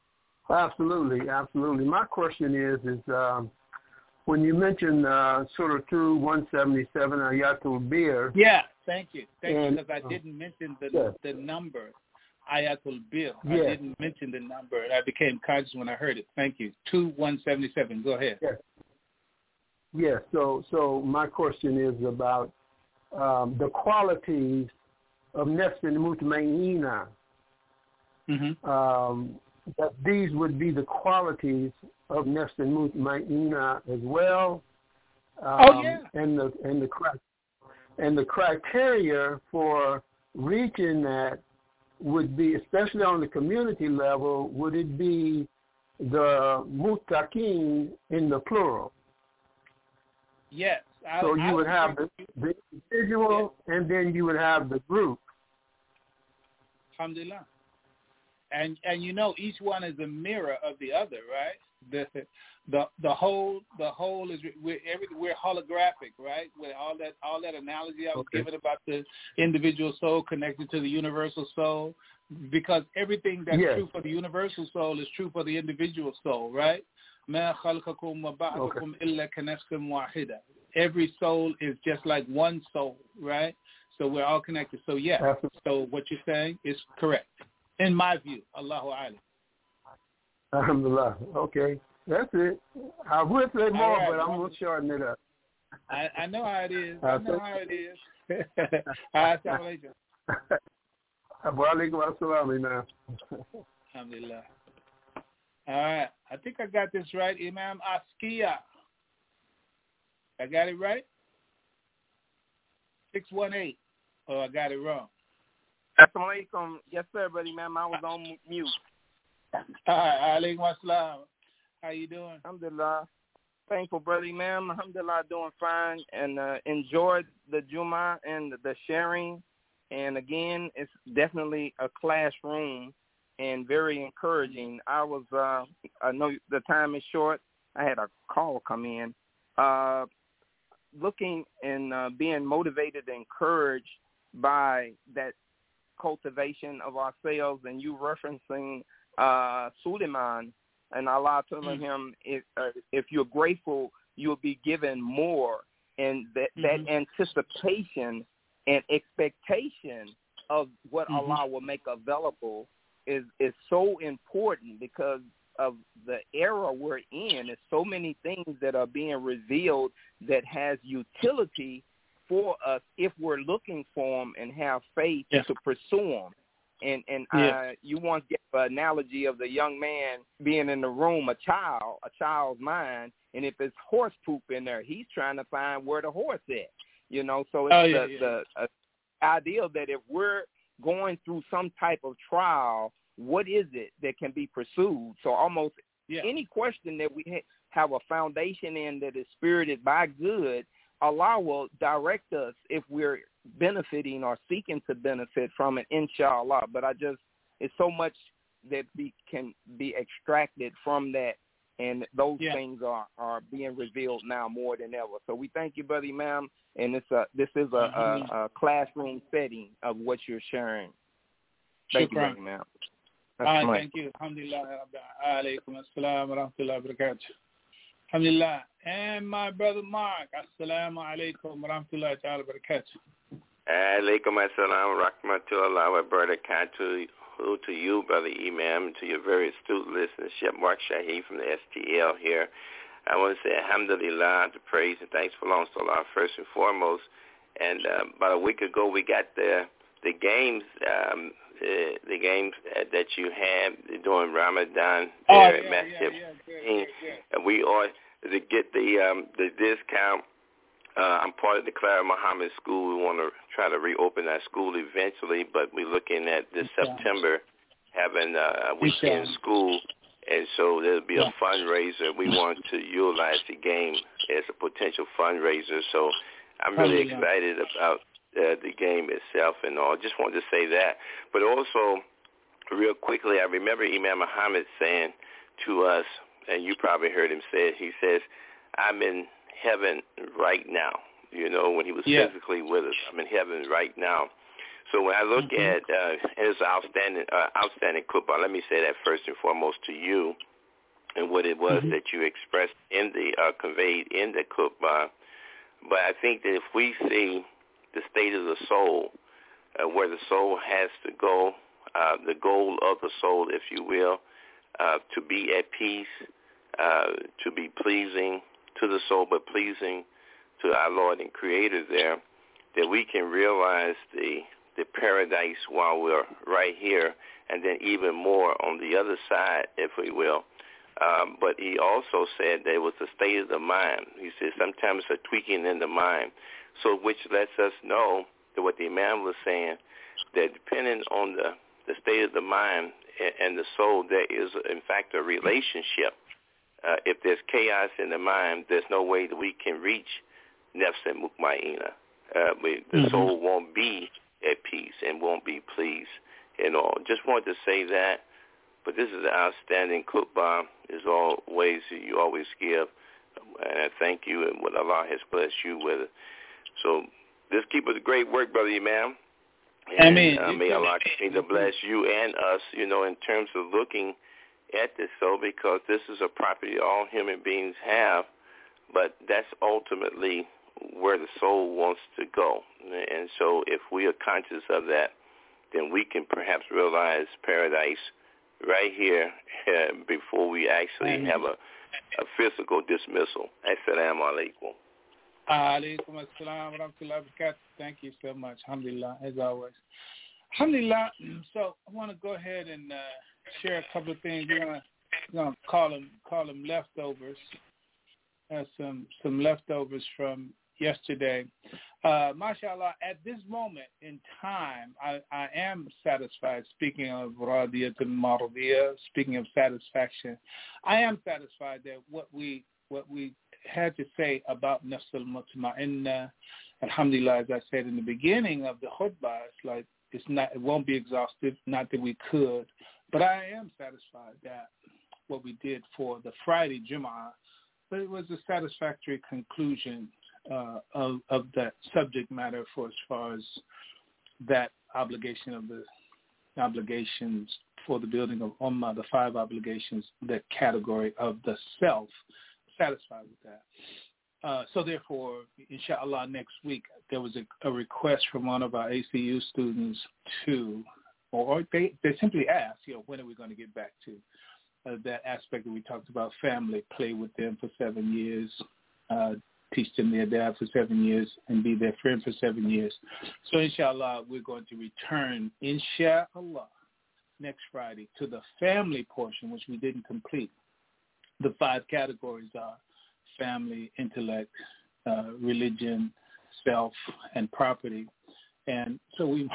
Absolutely, absolutely. My question is, is um, when you mentioned uh, Surah two, one seventy-seven, Ayatul Bir. Yeah, thank you. Thank and, you, because I didn't mention the yes. the number, Ayatul Bir. Yes. I didn't mention the number, and I became conscious when I heard it. Thank you. two, one seventy-seven. Go ahead. Yes. Yes. So, so my question is about um, the qualities of Nafs al-Mutmainina. Mm-hmm. Um, that these would be the qualities of Nafs al-Mutmainina as well. Um, Oh, yeah. And the and the and the criteria for reaching that would be, especially on the community level, would it be the muttaqin in the plural? Yes. I, So you I would have the, the individual, yeah. and then you would have the group. Alhamdulillah. And and you know, each one is a mirror of the other, right? The the the whole the whole is we're every we're holographic, right? With all that all that analogy I was Okay. giving about the individual soul connected to the universal soul, because everything that's Yes. true for the universal soul is true for the individual soul, right? ما خلقكم وبعثكم إلا كنفس واحدة. Every soul is just like one soul, right? So we're all connected. So yeah. Absolutely. So what you're saying is correct, in my view. Allahu Alam. Alhamdulillah. Okay. That's it. I would say more, right, but I'm well, going to shorten it up. I, I know how it is. I Uh, know so- how it is. Assalamu alaikum. Wa alaikum assalam, Imam. Alhamdulillah. All right. I think I got this right. Imam Askia. I got it right? six one eight. Oh, I got it wrong. Assalamu alaikum. Yes, sir, buddy, ma'am. I was on mute. All right. Alaikum assalam. How you doing? Alhamdulillah. Thankful, brother, ma'am. Alhamdulillah, doing fine. And uh, enjoyed the Juma and the sharing. And, again, it's definitely a classroom and very encouraging. I was, uh, I know the time is short. I had a call come in. Uh, looking and uh, being motivated and encouraged by that cultivation of ourselves, and you referencing uh, Suleiman and Allah telling mm-hmm. him, if, uh, if you're grateful, you'll be given more. And that, mm-hmm. that anticipation and expectation of what mm-hmm. Allah will make available is, is so important, because of the era we're in. There's so many things that are being revealed that has utility for us if we're looking for them and have faith yeah. to pursue them. And and yeah. uh, you once gave an analogy of the young man being in the room, a child, a child's mind, and if it's horse poop in there, he's trying to find where the horse is. You know, so it's oh, the, yeah, yeah. the uh, ideal that if we're going through some type of trial, what is it that can be pursued? So almost yeah. any question that we ha- have a foundation in that is spirited by good, Allah will direct us if we're benefiting or seeking to benefit from it, inshallah. But I just, it's so much that be, can be extracted from that, and those yeah. things are, are being revealed now more than ever. So we thank you, Brother Imam, and it's a, this is a, mm-hmm. a, a classroom setting of what you're sharing. Thank Shukran. you, Brother Imam. All right, thank you. Alhamdulillah. Alaikum assalam wa rahmatullahi wa barakatuh. Alhamdulillah. And my brother Mark. Assalamu alaikum wa rahmatullahi wa barakatuh. Alaikum assalam wa rahmatullahi wa barakatuh. To you, Brother Imam, to your very astute listener, Chef Mark Shaheed from the S T L here. I want to say alhamdulillah, to praise and thanks belongs to Allah first and foremost. And uh, about a week ago, we got the the games um, the, the games that you had during Ramadan there oh, at yeah, Masjid. Yeah, yeah, yeah, yeah. And we are to get the um, the discount. Uh, I'm part of the Clara Muhammad School. We want to try to reopen that school eventually, but we're looking at this okay. September having a weekend okay. school, and so there'll be yeah. a fundraiser. We want to utilize the game as a potential fundraiser. So I'm really oh, yeah. excited about Uh, the game itself and all. Just wanted to say that. But also, real quickly, I remember Imam Muhammad saying to us, and you probably heard him say it, he says, I'm in heaven right now. You know, when he was yeah. physically with us, I'm in heaven right now. So when I look mm-hmm. at, uh, and it's an outstanding, uh, outstanding khutbah, let me say that first and foremost to you and what it was mm-hmm. that you expressed in the, uh, conveyed in the khutbah. But I think that if we see the state of the soul, uh, where the soul has to go, uh, the goal of the soul, if you will, uh, to be at peace, uh, to be pleasing to the soul, but pleasing to our Lord and Creator there, that we can realize the the paradise while we're right here, and then even more on the other side, if we will. Um, but he also said that it was the state of the mind. He said sometimes a tweaking in the mind, so which lets us know that what the Imam was saying, that depending on the, the state of the mind and, and the soul, there is, in fact, a relationship. Uh, if there's chaos in the mind, there's no way that we can reach nafs and mutmainah. Uh, we, the mm-hmm. soul won't be at peace and won't be pleased and all. Just wanted to say that, but this is an outstanding khutbah, as always you always give, and I thank you and what Allah has blessed you with. So just keep up the great work, Brother Imam. And, I mean, uh, may Allah continue to bless you and us, you know, in terms of looking at this soul, because this is a property all human beings have, but that's ultimately where the soul wants to go. And so if we are conscious of that, then we can perhaps realize paradise right here uh, before we actually Amen. have a, a physical dismissal. Assalamu alaikum. Alaikum assalam wa rahmatullahi wa barakatuh. Thank you so much. Alhamdulillah, as always. Alhamdulillah. So I want to go ahead and uh, share a couple of things. We're going to call them, call them leftovers. Uh, some some leftovers from yesterday. Uh, mashallah, at this moment in time, I, I am satisfied. Speaking of radiyat al-mardiyah, speaking of satisfaction, I am satisfied that what we what we had to say about nafs al-mutma'inna, alhamdulillah, as I said in the beginning of the khutbah, it's like it's not, it won't be exhaustive, not that we could, but I am satisfied that what we did for the Friday Jum'ah, but it was a satisfactory conclusion uh, of, of that subject matter for as far as that obligation of the obligations for the building of Ummah, the five obligations, the category of the self, satisfied with that. Uh, so therefore, inshallah, next week, there was a, a request from one of our A C U students to, or they, they simply asked, you know, when are we going to get back to Uh, that aspect that we talked about, family, play with them for seven years, uh, teach them their dad for seven years, and be their friend for seven years. So, inshallah, we're going to return, inshallah, next Friday to the family portion, which we didn't complete. The five categories are family, intellect, uh, religion, self, and property. And so we,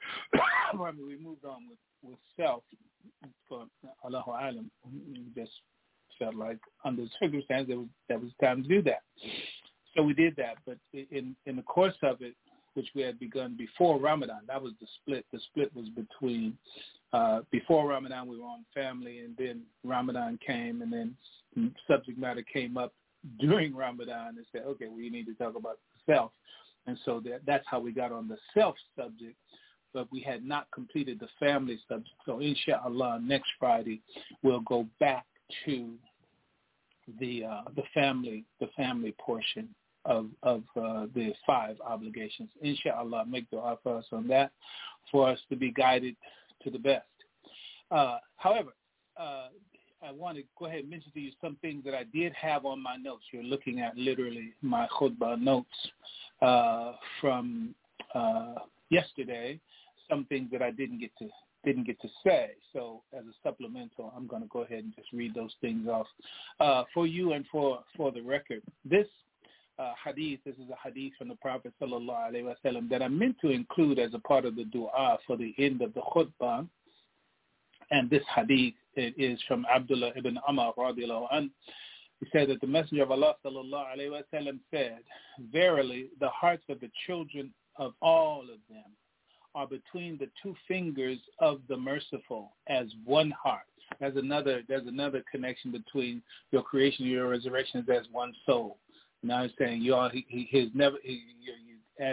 we moved on with, with self. For Allahu Alam, just felt like under the circumstance that was that was time to do that. So we did that, but in in the course of it, which we had begun before Ramadan, that was the split. The split was between uh, before Ramadan we were on family, and then Ramadan came, and then subject matter came up during Ramadan and said, okay, well, you need to talk about self, and so that that's how we got on the self subject. But we had not completed the family subject. So inshallah, next Friday we'll go back to the uh, the family the family portion of of uh, the five obligations. Inshallah, make dua for us on that, for us to be guided to the best. Uh, however, uh, I want to go ahead and mention to you some things that I did have on my notes. You're looking at literally my khutbah notes uh, from uh, yesterday. Some things that I didn't get to didn't get to say. So as a supplemental, I'm going to go ahead and just read those things off uh, for you and for, for the record. This uh, hadith, this is a hadith from the Prophet sallallahu alaihi wasallam that I meant to include as a part of the dua for the end of the khutbah. And this hadith, it is from Abdullah ibn Amr radiallahu anhu. He said that the Messenger of Allah sallallahu alaihi wasallam said, "Verily, the hearts of the children of all of them are between the two fingers of the merciful as one heart." There's another there's another connection between your creation and your resurrection as one soul. Now he's saying you all he, he his never he, you, you add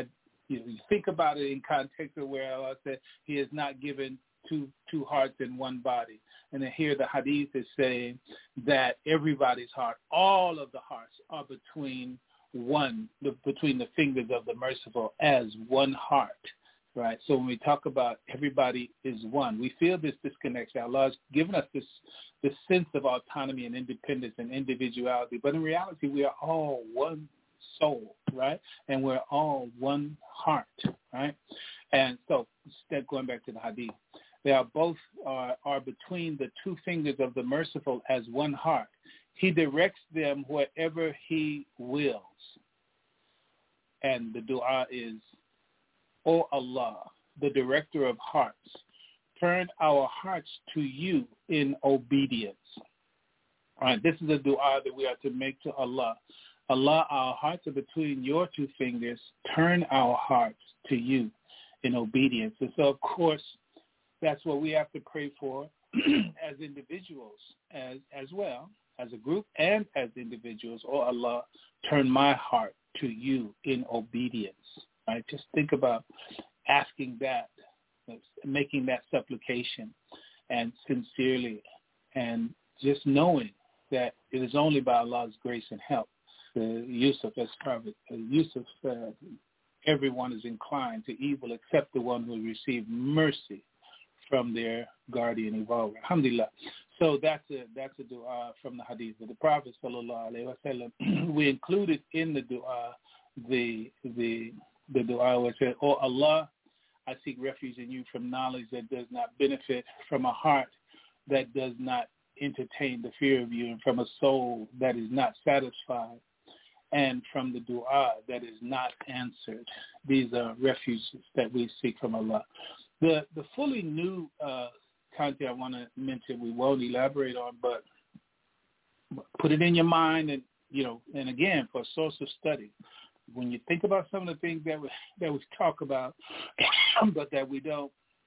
You, you think about it in context of where Allah said He has not given two two hearts in one body. And then here the hadith is saying that everybody's heart, all of the hearts are between one, the, between the fingers of the merciful as one heart, right? So when we talk about everybody is one, we feel this disconnection. Allah has given us this, this sense of autonomy and independence and individuality, but in reality we are all one soul, right? And we're all one heart, right? And so instead, going back to the hadith, they are both uh, are between the two fingers of the merciful as one heart. He directs them wherever He wills. And the dua is, O Allah, the director of hearts, turn our hearts to You in obedience. All right, this is a dua that we are to make to Allah. Allah, our hearts are between Your two fingers. Turn our hearts to You in obedience. And so, of course, that's what we have to pray for as individuals as as well, as a group and as individuals. Oh, Allah, turn my heart to You in obedience. Right? Just think about asking that, making that supplication, and sincerely, and just knowing that it is only by Allah's grace and help. The Yusuf, as Prophet Yusuf said, everyone is inclined to evil except the one who received mercy from their guardian evolver. Alhamdulillah. So that's a that's a dua from the hadith of the Prophet sallallahu alaihi wasallam. We included in the dua the the the dua where it said, "Oh Allah, I seek refuge in You from knowledge that does not benefit, from a heart that does not entertain the fear of You, and from a soul that is not satisfied, and from the dua that is not answered." These are refuges that we seek from Allah. The the fully new uh, content I want to mention, we won't elaborate on, but put it in your mind, and you know, and again, for a source of study. When you think about some of the things that we that we talk about, but that we don't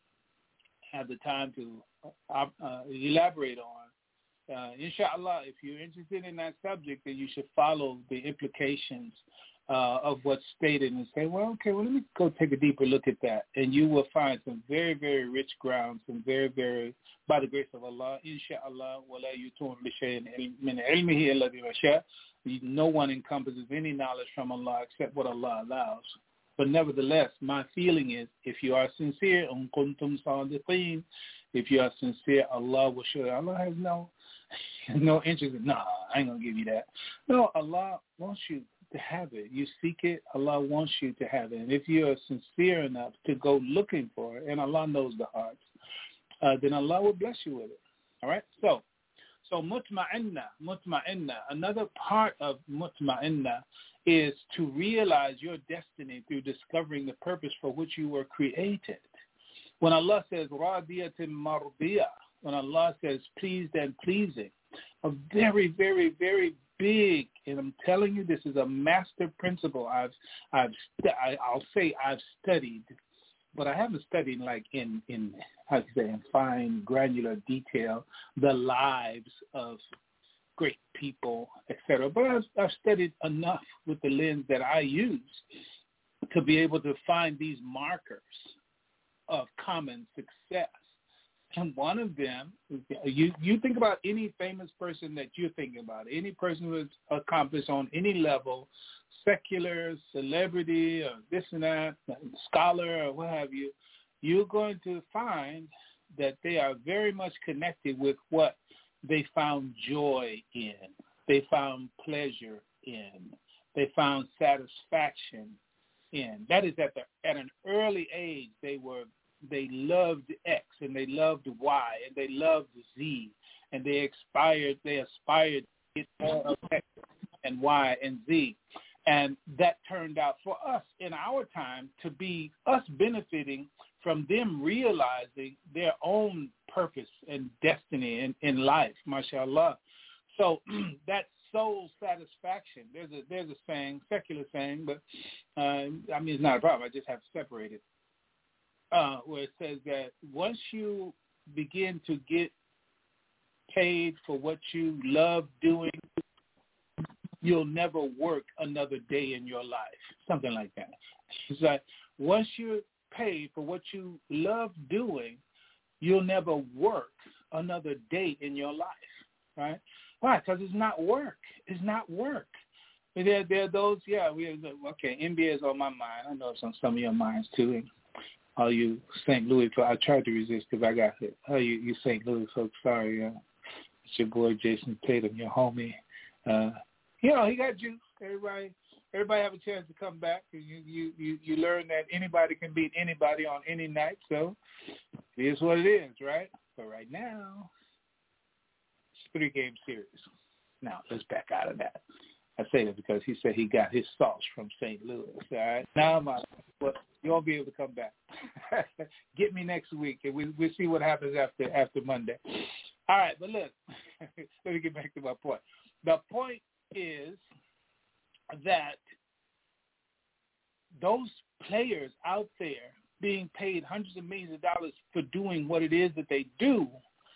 have the time to uh, uh, elaborate on, uh, inshallah, if you're interested in that subject, then you should follow the implications Uh, of what's stated and say, well, okay, well, let me go take a deeper look at that. And you will find some very, very rich ground, some very, very, by the grace of Allah, inshaAllah, وَلَا يُتُونَ بِشَيْءٍ مِنْ عِلْمِهِ الَّذِي وَشَاءَ. No one encompasses any knowledge from Allah except what Allah allows. But nevertheless, my feeling is, if you are sincere, أَن كُنْتُمْ صَادِقِينَ, if you are sincere, Allah will show you. Allah has no, no interest in, nah, I ain't going to give you that. No, Allah wants you to have it. You seek it, Allah wants you to have it. And if you are sincere enough to go looking for it, and Allah knows the hearts, uh, then Allah will bless you with it. All right? So, so mutma'inna, mutma'inna, another part of mutma'inna is to realize your destiny through discovering the purpose for which you were created. When Allah says, radiyatin mardiyah, when Allah says pleased and pleasing, a very, very, very big, and I'm telling you, this is a master principle. I've, I've, I, I'll say I've studied, but I haven't studied like in, in, how to say, in fine, granular detail, the lives of great people, et cetera. But I've, I've studied enough with the lens that I use to be able to find these markers of common success. And one of them, you you think about any famous person that you're thinking about, any person who has accomplished on any level, secular, celebrity, or this and that, scholar, or what have you, you're going to find that they are very much connected with what they found joy in, they found pleasure in, they found satisfaction in. That is at the at an early age they were. They loved X and they loved Y and they loved Z and they aspired they aspired to get more of X and Y and Z. And that turned out for us in our time to be us benefiting from them realizing their own purpose and destiny in, in life, mashallah. So that soul satisfaction, there's a there's a saying, secular saying, but uh, I mean it's not a problem, I just have to separate it. Uh, where it says that once you begin to get paid for what you love doing, you'll never work another day in your life, something like that. It's like once you're paid for what you love doing, you'll never work another day in your life, right? Why? Because it's not work. It's not work. There, there are those, yeah, we okay, N B A is on my mind. I know it's on some of your minds, too. And all you Saint Louis, I tried to resist because I got hit. Oh, you, you Saint Louis folks, sorry. Uh, it's your boy Jason Tatum, your homie. Uh, you know, he got juice. Everybody everybody have a chance to come back. You, you, you, you learn that anybody can beat anybody on any night, so it is what it is, right? But right now, it's a three-game series. Now, let's back out of that. I say that because he said he got his sauce from Saint Louis, all right? Now, my, well, you won't be able to come back. Get me next week, and we, we'll see what happens after after Monday. All right, but look, let me get back to my point. The point is that those players out there being paid hundreds of millions of dollars for doing what it is that they do,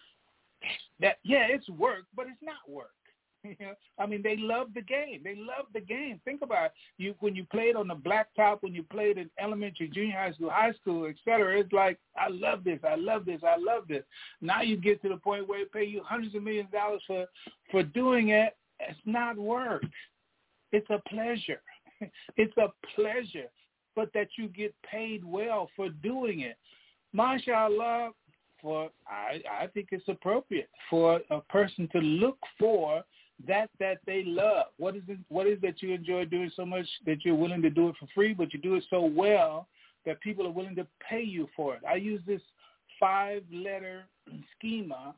that, yeah, it's work, but it's not work. You know, I mean, they love the game. They love the game. Think about it. You when you played on the blacktop, when you played in elementary, junior high school, high school, et cetera, it's like, I love this, I love this, I love this. Now you get to the point where they pay you hundreds of millions of dollars for, for doing it. It's not work. It's a pleasure. It's a pleasure, but that you get paid well for doing it. MashaAllah, for I, I think it's appropriate for a person to look for that that they love. What is it, what is that you enjoy doing so much that you're willing to do it for free, but you do it so well that people are willing to pay you for it? I use this five-letter schema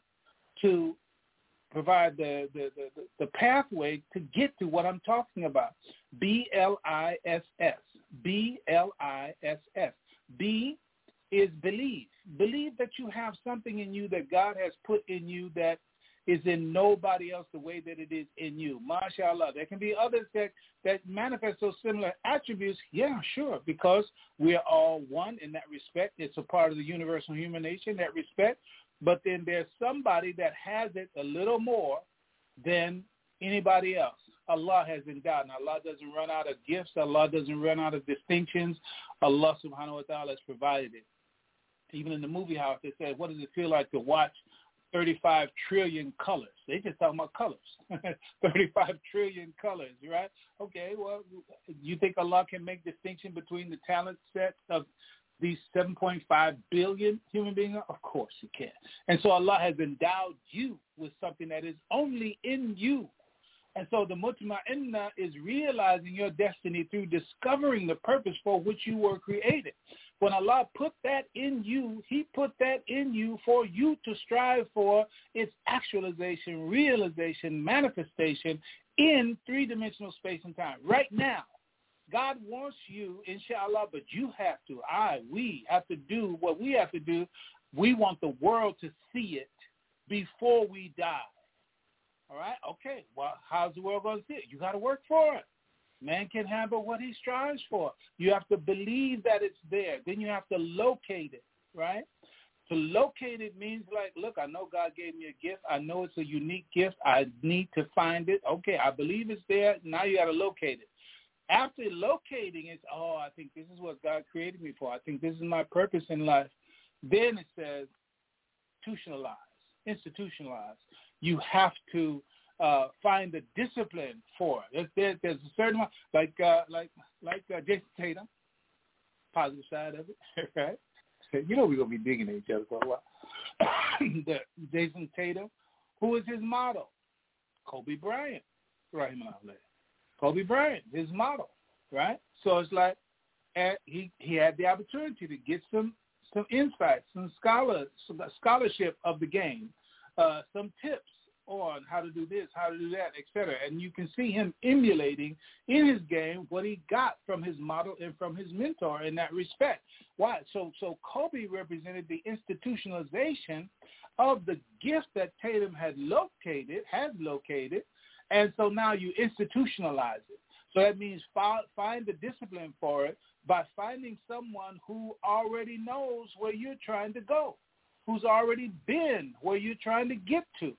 to provide the, the, the, the pathway to get to what I'm talking about. B L I S S. B L I S S. B is believe. Believe that you have something in you that God has put in you that is in nobody else the way that it is in you. MashaAllah. There can be others that, that manifest those similar attributes. Yeah, sure, because we are all one in that respect. It's a part of the universal human nature in that respect. But then there's somebody that has it a little more than anybody else. Allah has endowed. And Allah doesn't run out of gifts. Allah doesn't run out of distinctions. Allah subhanahu wa ta'ala has provided it. Even in the movie house, they said, what does it feel like to watch thirty-five trillion colors? They just talking about colors. thirty-five trillion colors, right? Okay, well, you think Allah can make distinction between the talent set of these seven point five billion human beings? Of course he can. And so Allah has endowed you with something that is only in you. And so the mutma'inna is realizing your destiny through discovering the purpose for which you were created. When Allah put that in you, he put that in you for you to strive for its actualization, realization, manifestation in three-dimensional space and time. Right now, God wants you, inshallah, but you have to, I, we have to do what we have to do. We want the world to see it before we die. All right? Okay. Well, how's the world going to see it? You got to work for it. Man can handle what he strives for. You have to believe that it's there. Then you have to locate it, right? To locate it means like, look, I know God gave me a gift. I know it's a unique gift. I need to find it. Okay, I believe it's there. Now you got to locate it. After locating it, oh, I think this is what God created me for. I think this is my purpose in life. Then it says institutionalize, institutionalize. You have to uh, find the discipline for it. There's, there's a certain one, like uh, like like uh, Jason Tatum, positive side of it, right? You know we're gonna be digging at each other for a while. the, Jason Tatum, who is his model? Kobe Bryant, rahimahullah. Kobe Bryant, his model, right? So it's like and he he had the opportunity to get some some insights, some scholar some scholarship of the game, uh, some tips on how to do this, how to do that, et cetera. And you can see him emulating in his game what he got from his model and from his mentor in that respect. Why? So so Kobe represented the institutionalization of the gift that Tatum had located, has located, and so now you institutionalize it. So that means find, find the discipline for it by finding someone who already knows where you're trying to go, who's already been where you're trying to get to.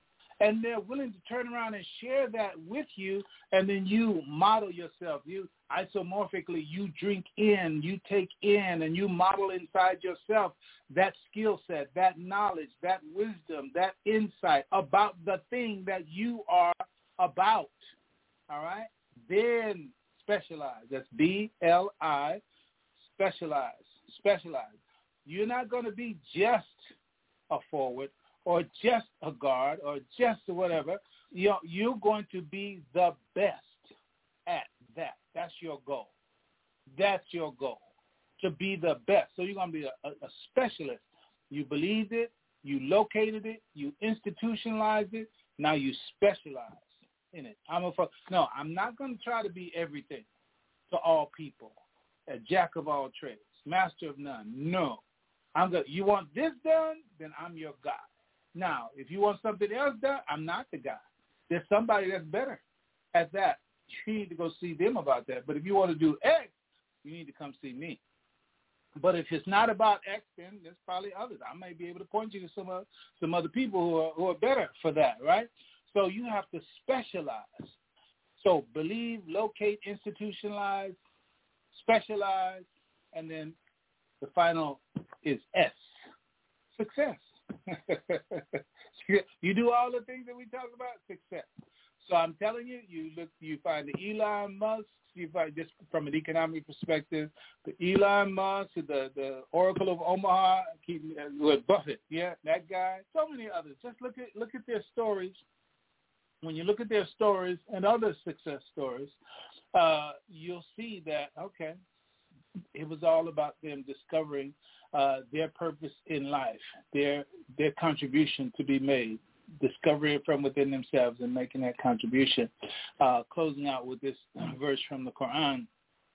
and they're willing to turn around and share that with you, and then you model yourself. You isomorphically, you drink in, you take in, and you model inside yourself that skill set, that knowledge, that wisdom, that insight about the thing that you are about, all right? Then specialize. That's B L I, specialize, specialize. You're not going to be just a forward or just a guard or just whatever. You're, you're going to be the best at that. That's your goal. That's your goal, to be the best. So you're going to be a, a, a specialist. You believed it. You located it. You institutionalized it. Now you specialize in it. I'm a no, I'm not going to try to be everything to all people, a jack of all trades, master of none. No. I'm going. You want this done? Then I'm your guy. Now, if you want something else done, I'm not the guy. There's somebody that's better at that. You need to go see them about that. But if you want to do X, you need to come see me. But if it's not about X, then there's probably others. I may be able to point you to some uh, some other people who are who are better for that, right? So you have to specialize. So believe, locate, institutionalize, specialize, and then the final is S, success. You do all the things that we talk about, success. So I'm telling you, you look, you find the Elon Musk, you find just from an economic perspective, the Elon Musk, the the Oracle of Omaha, keep, with Buffett, yeah, that guy, so many others. Just look at look at their stories. When you look at their stories and other success stories, uh, you'll see that, okay, it was all about them discovering uh, their purpose in life, their their contribution to be made, discovering it from within themselves and making that contribution. Uh, closing out with this verse from the Quran,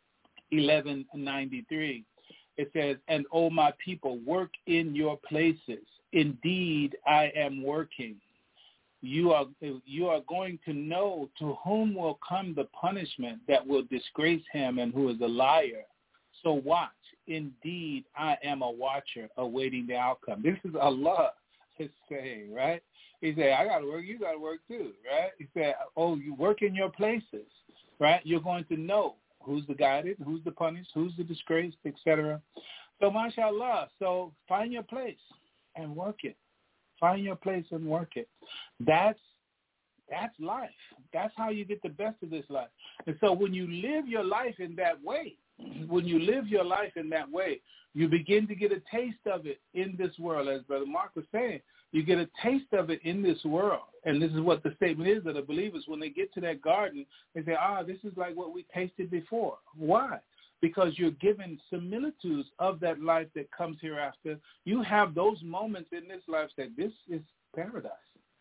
eleven ninety-three. It says, "And O my people, work in your places. Indeed, I am working. You are you are going to know to whom will come the punishment that will disgrace him and who is a liar. So watch. Indeed, I am a watcher awaiting the outcome." This is Allah is saying, right? He said, I got to work, you got to work too, right? He said, oh, you work in your places, right? You're going to know who's the guided, who's the punished, who's the disgraced, et cetera. So, mashallah, so find your place and work it. Find your place and work it. That's that's life. That's how you get the best of this life. And so when you live your life in that way, when you live your life in that way, you begin to get a taste of it in this world. As Brother Mark was saying, you get a taste of it in this world. And this is what the statement is of the believers. When they get to that garden, they say, ah, this is like what we tasted before. Why? Because you're given similitudes of that life that comes hereafter. You have those moments in this life that this is paradise.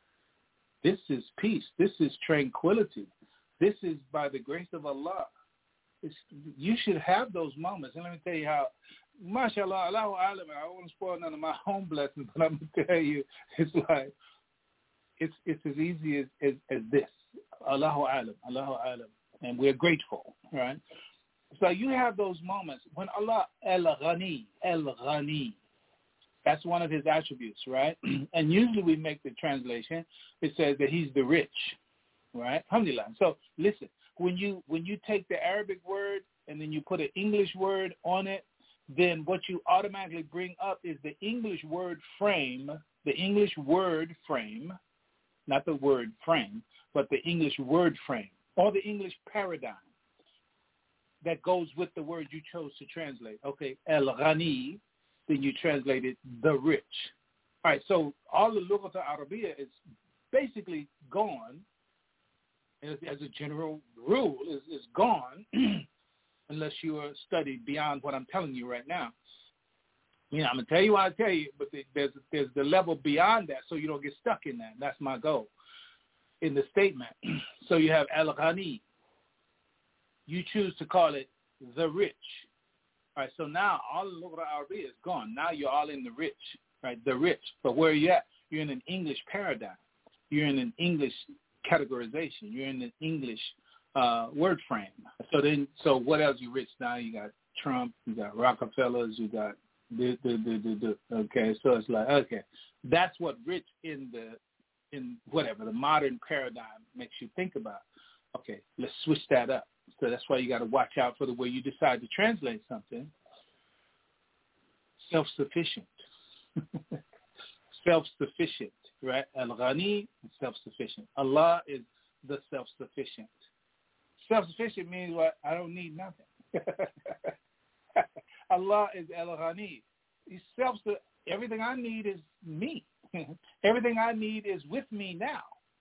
This is peace. This is tranquility. This is by the grace of Allah. It's, you should have those moments. And let me tell you how, mashallah, Allahu Alam, I don't want to spoil none of my own blessings, but I'm going to tell you, it's like, it's it's as easy as, as, as this. Allahu Alam, Allahu Alam. And we're grateful, right? So you have those moments when Allah, El-Ghani, El-Ghani, that's one of his attributes, right? And usually we make the translation, it says that he's the rich, right? Alhamdulillah. So listen, when you when you take the Arabic word and then you put an English word on it, then what you automatically bring up is the English word frame, the English word frame, not the word frame, but the English word frame or the English paradigm that goes with the word you chose to translate. Okay, El-Ghani, then you translate it the rich. All right, so all the Lughat al-Arabiya is basically gone, as, as a general rule, is, is gone unless you are studied beyond what I'm telling you right now. You know, I'm going to tell you what I tell you, but there's, there's the level beyond that so you don't get stuck in that. That's my goal in the statement. So you have El-Ghani. You choose to call it the rich. All right, so now all the Lughat al-Arabiya is gone. Now you're all in the rich, right? The rich. But where are you at? You're in an English paradigm. You're in an English categorization. You're in an English uh, word frame. So then, so what else you rich now? You got Trump, you got Rockefellers, you got the, the, the, the, the, okay. So it's like, okay, that's what rich in the in whatever the modern paradigm makes you think about. Okay, let's switch that up. So that's why you got to watch out for the way you decide to translate something. Self-sufficient. Self-sufficient, right? Al-Ghani, self-sufficient. Allah is the self-sufficient. Self-sufficient means what? I don't need nothing. Allah is Al-Ghani. He's self. Everything I need is me. Everything I need is with me now.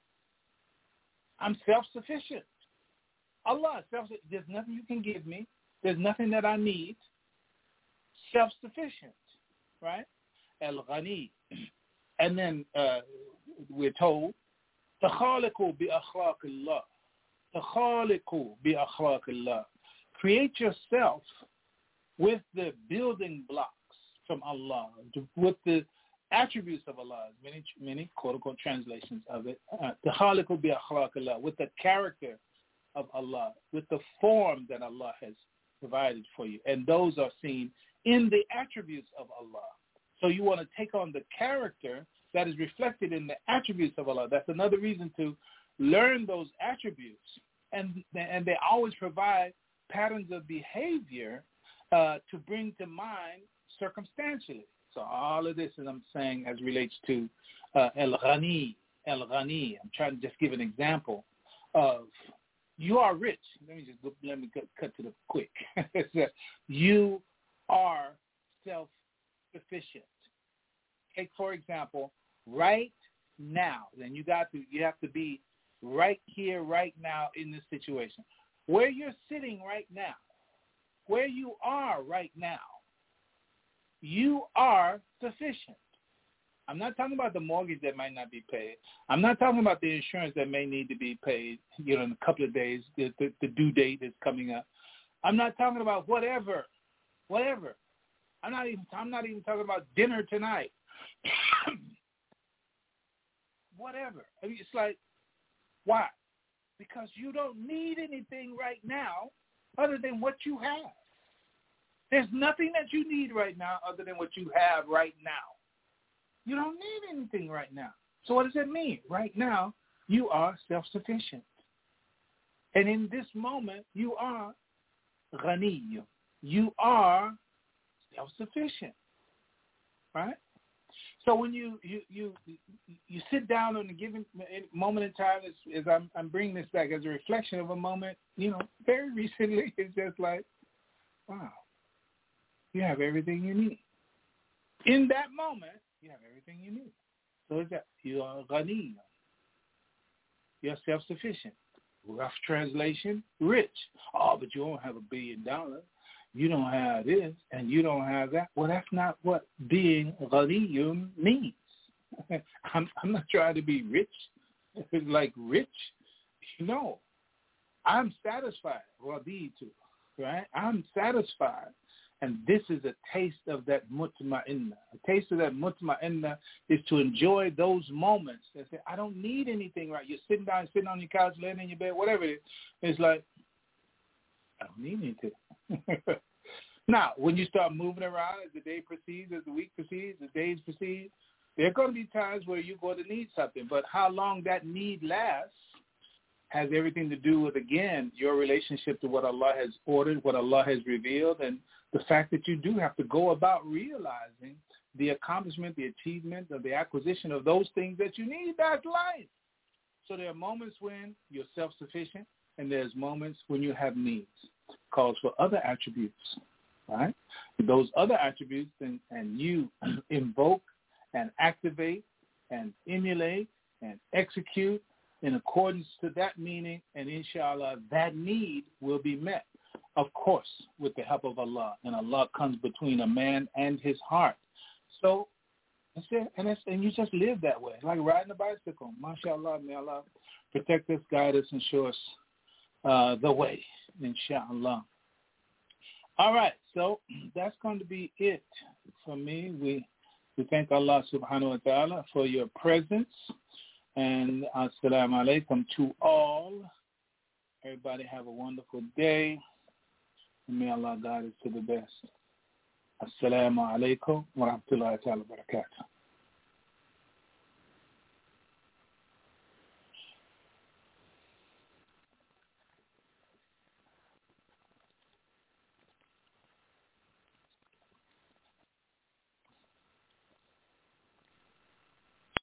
I'm self-sufficient. Allah is self-sufficient. There's nothing you can give me. There's nothing that I need. Self-sufficient, right? Al-Ghani. And then uh, we're told, تَخَالِقُوا بِأَخْلَاقِ اللَّهِ تَخَالِقُوا بِأَخْلَاقِ اللَّهِ. Create yourself with the building blocks from Allah, with the attributes of Allah, many, many quote-unquote translations of it, تَخَالِقُوا بِأَخْلَاقِ اللَّهِ, with the character of Allah, with the form that Allah has provided for you. And those are seen in the attributes of Allah. So you want to take on the character that is reflected in the attributes of Allah. That's another reason to learn those attributes. And, and they always provide patterns of behavior uh, to bring to mind circumstantially. So all of this, as I'm saying, as relates to uh, Al-Ghani, Al-Ghani. I'm trying to just give an example of you are rich. Let me just go, let me cut, cut to the quick. You are self-sufficient. Take, for example, right now. Then you got to you have to be right here, right now in this situation. Where you're sitting right now, where you are right now, you are sufficient. I'm not talking about the mortgage that might not be paid. I'm not talking about the insurance that may need to be paid, you know, in a couple of days. The, the, the due date is coming up. I'm not talking about whatever, whatever. I'm not even. I'm not even talking about dinner tonight. Whatever. I mean, it's like, why? Because you don't need anything right now other than what you have. There's nothing that you need right now other than what you have right now. You don't need anything right now. So what does that mean? Right now, you are self-sufficient. And in this moment, you are ghani. You are self-sufficient. Right? So when you, you, you, you sit down on a given moment in time, as, as I'm, I'm bringing this back as a reflection of a moment, you know, very recently, it's just like, wow, you have everything you need. In that moment, you have everything you need. So it's that you are ghani. You're self-sufficient. Rough translation, rich. Oh, but you don't have a billion dollars. You don't have this, and you don't have that. Well, that's not what being ghaniyun means. I'm, I'm not trying to be rich, like rich. No, I'm satisfied. Raditu, right? I'm satisfied. And this is a taste of that mutma'inna. A taste of that mutma'inna is to enjoy those moments. They say, I don't need anything, right? You're sitting down, sitting on your couch, laying in your bed, whatever it is. It's like, I don't need anything. Now, when you start moving around as the day proceeds, as the week proceeds, the days proceed, there are going to be times where you're going to need something. But how long that need lasts has everything to do with, again, your relationship to what Allah has ordered, what Allah has revealed, and the fact that you do have to go about realizing the accomplishment, the achievement, or the acquisition of those things that you need. That's life. So there are moments when you're self-sufficient, and there's moments when you have needs. Calls for other attributes, right? Those other attributes, and, and you invoke and activate and emulate and execute in accordance to that meaning, and inshallah, that need will be met, of course, with the help of Allah. And Allah comes between a man and his heart. So that's it. And, that's, and you just live that way, like riding a bicycle. MashaAllah, may Allah protect us, guide us, and show us uh, the way, inshallah. All right, so that's going to be it for me. We we thank Allah subhanahu wa ta'ala for your presence. And assalamu alaikum to all. Everybody have a wonderful day. And may Allah guide us to the best. Assalamu alaikum wa rahmatullahi wa barakatuh.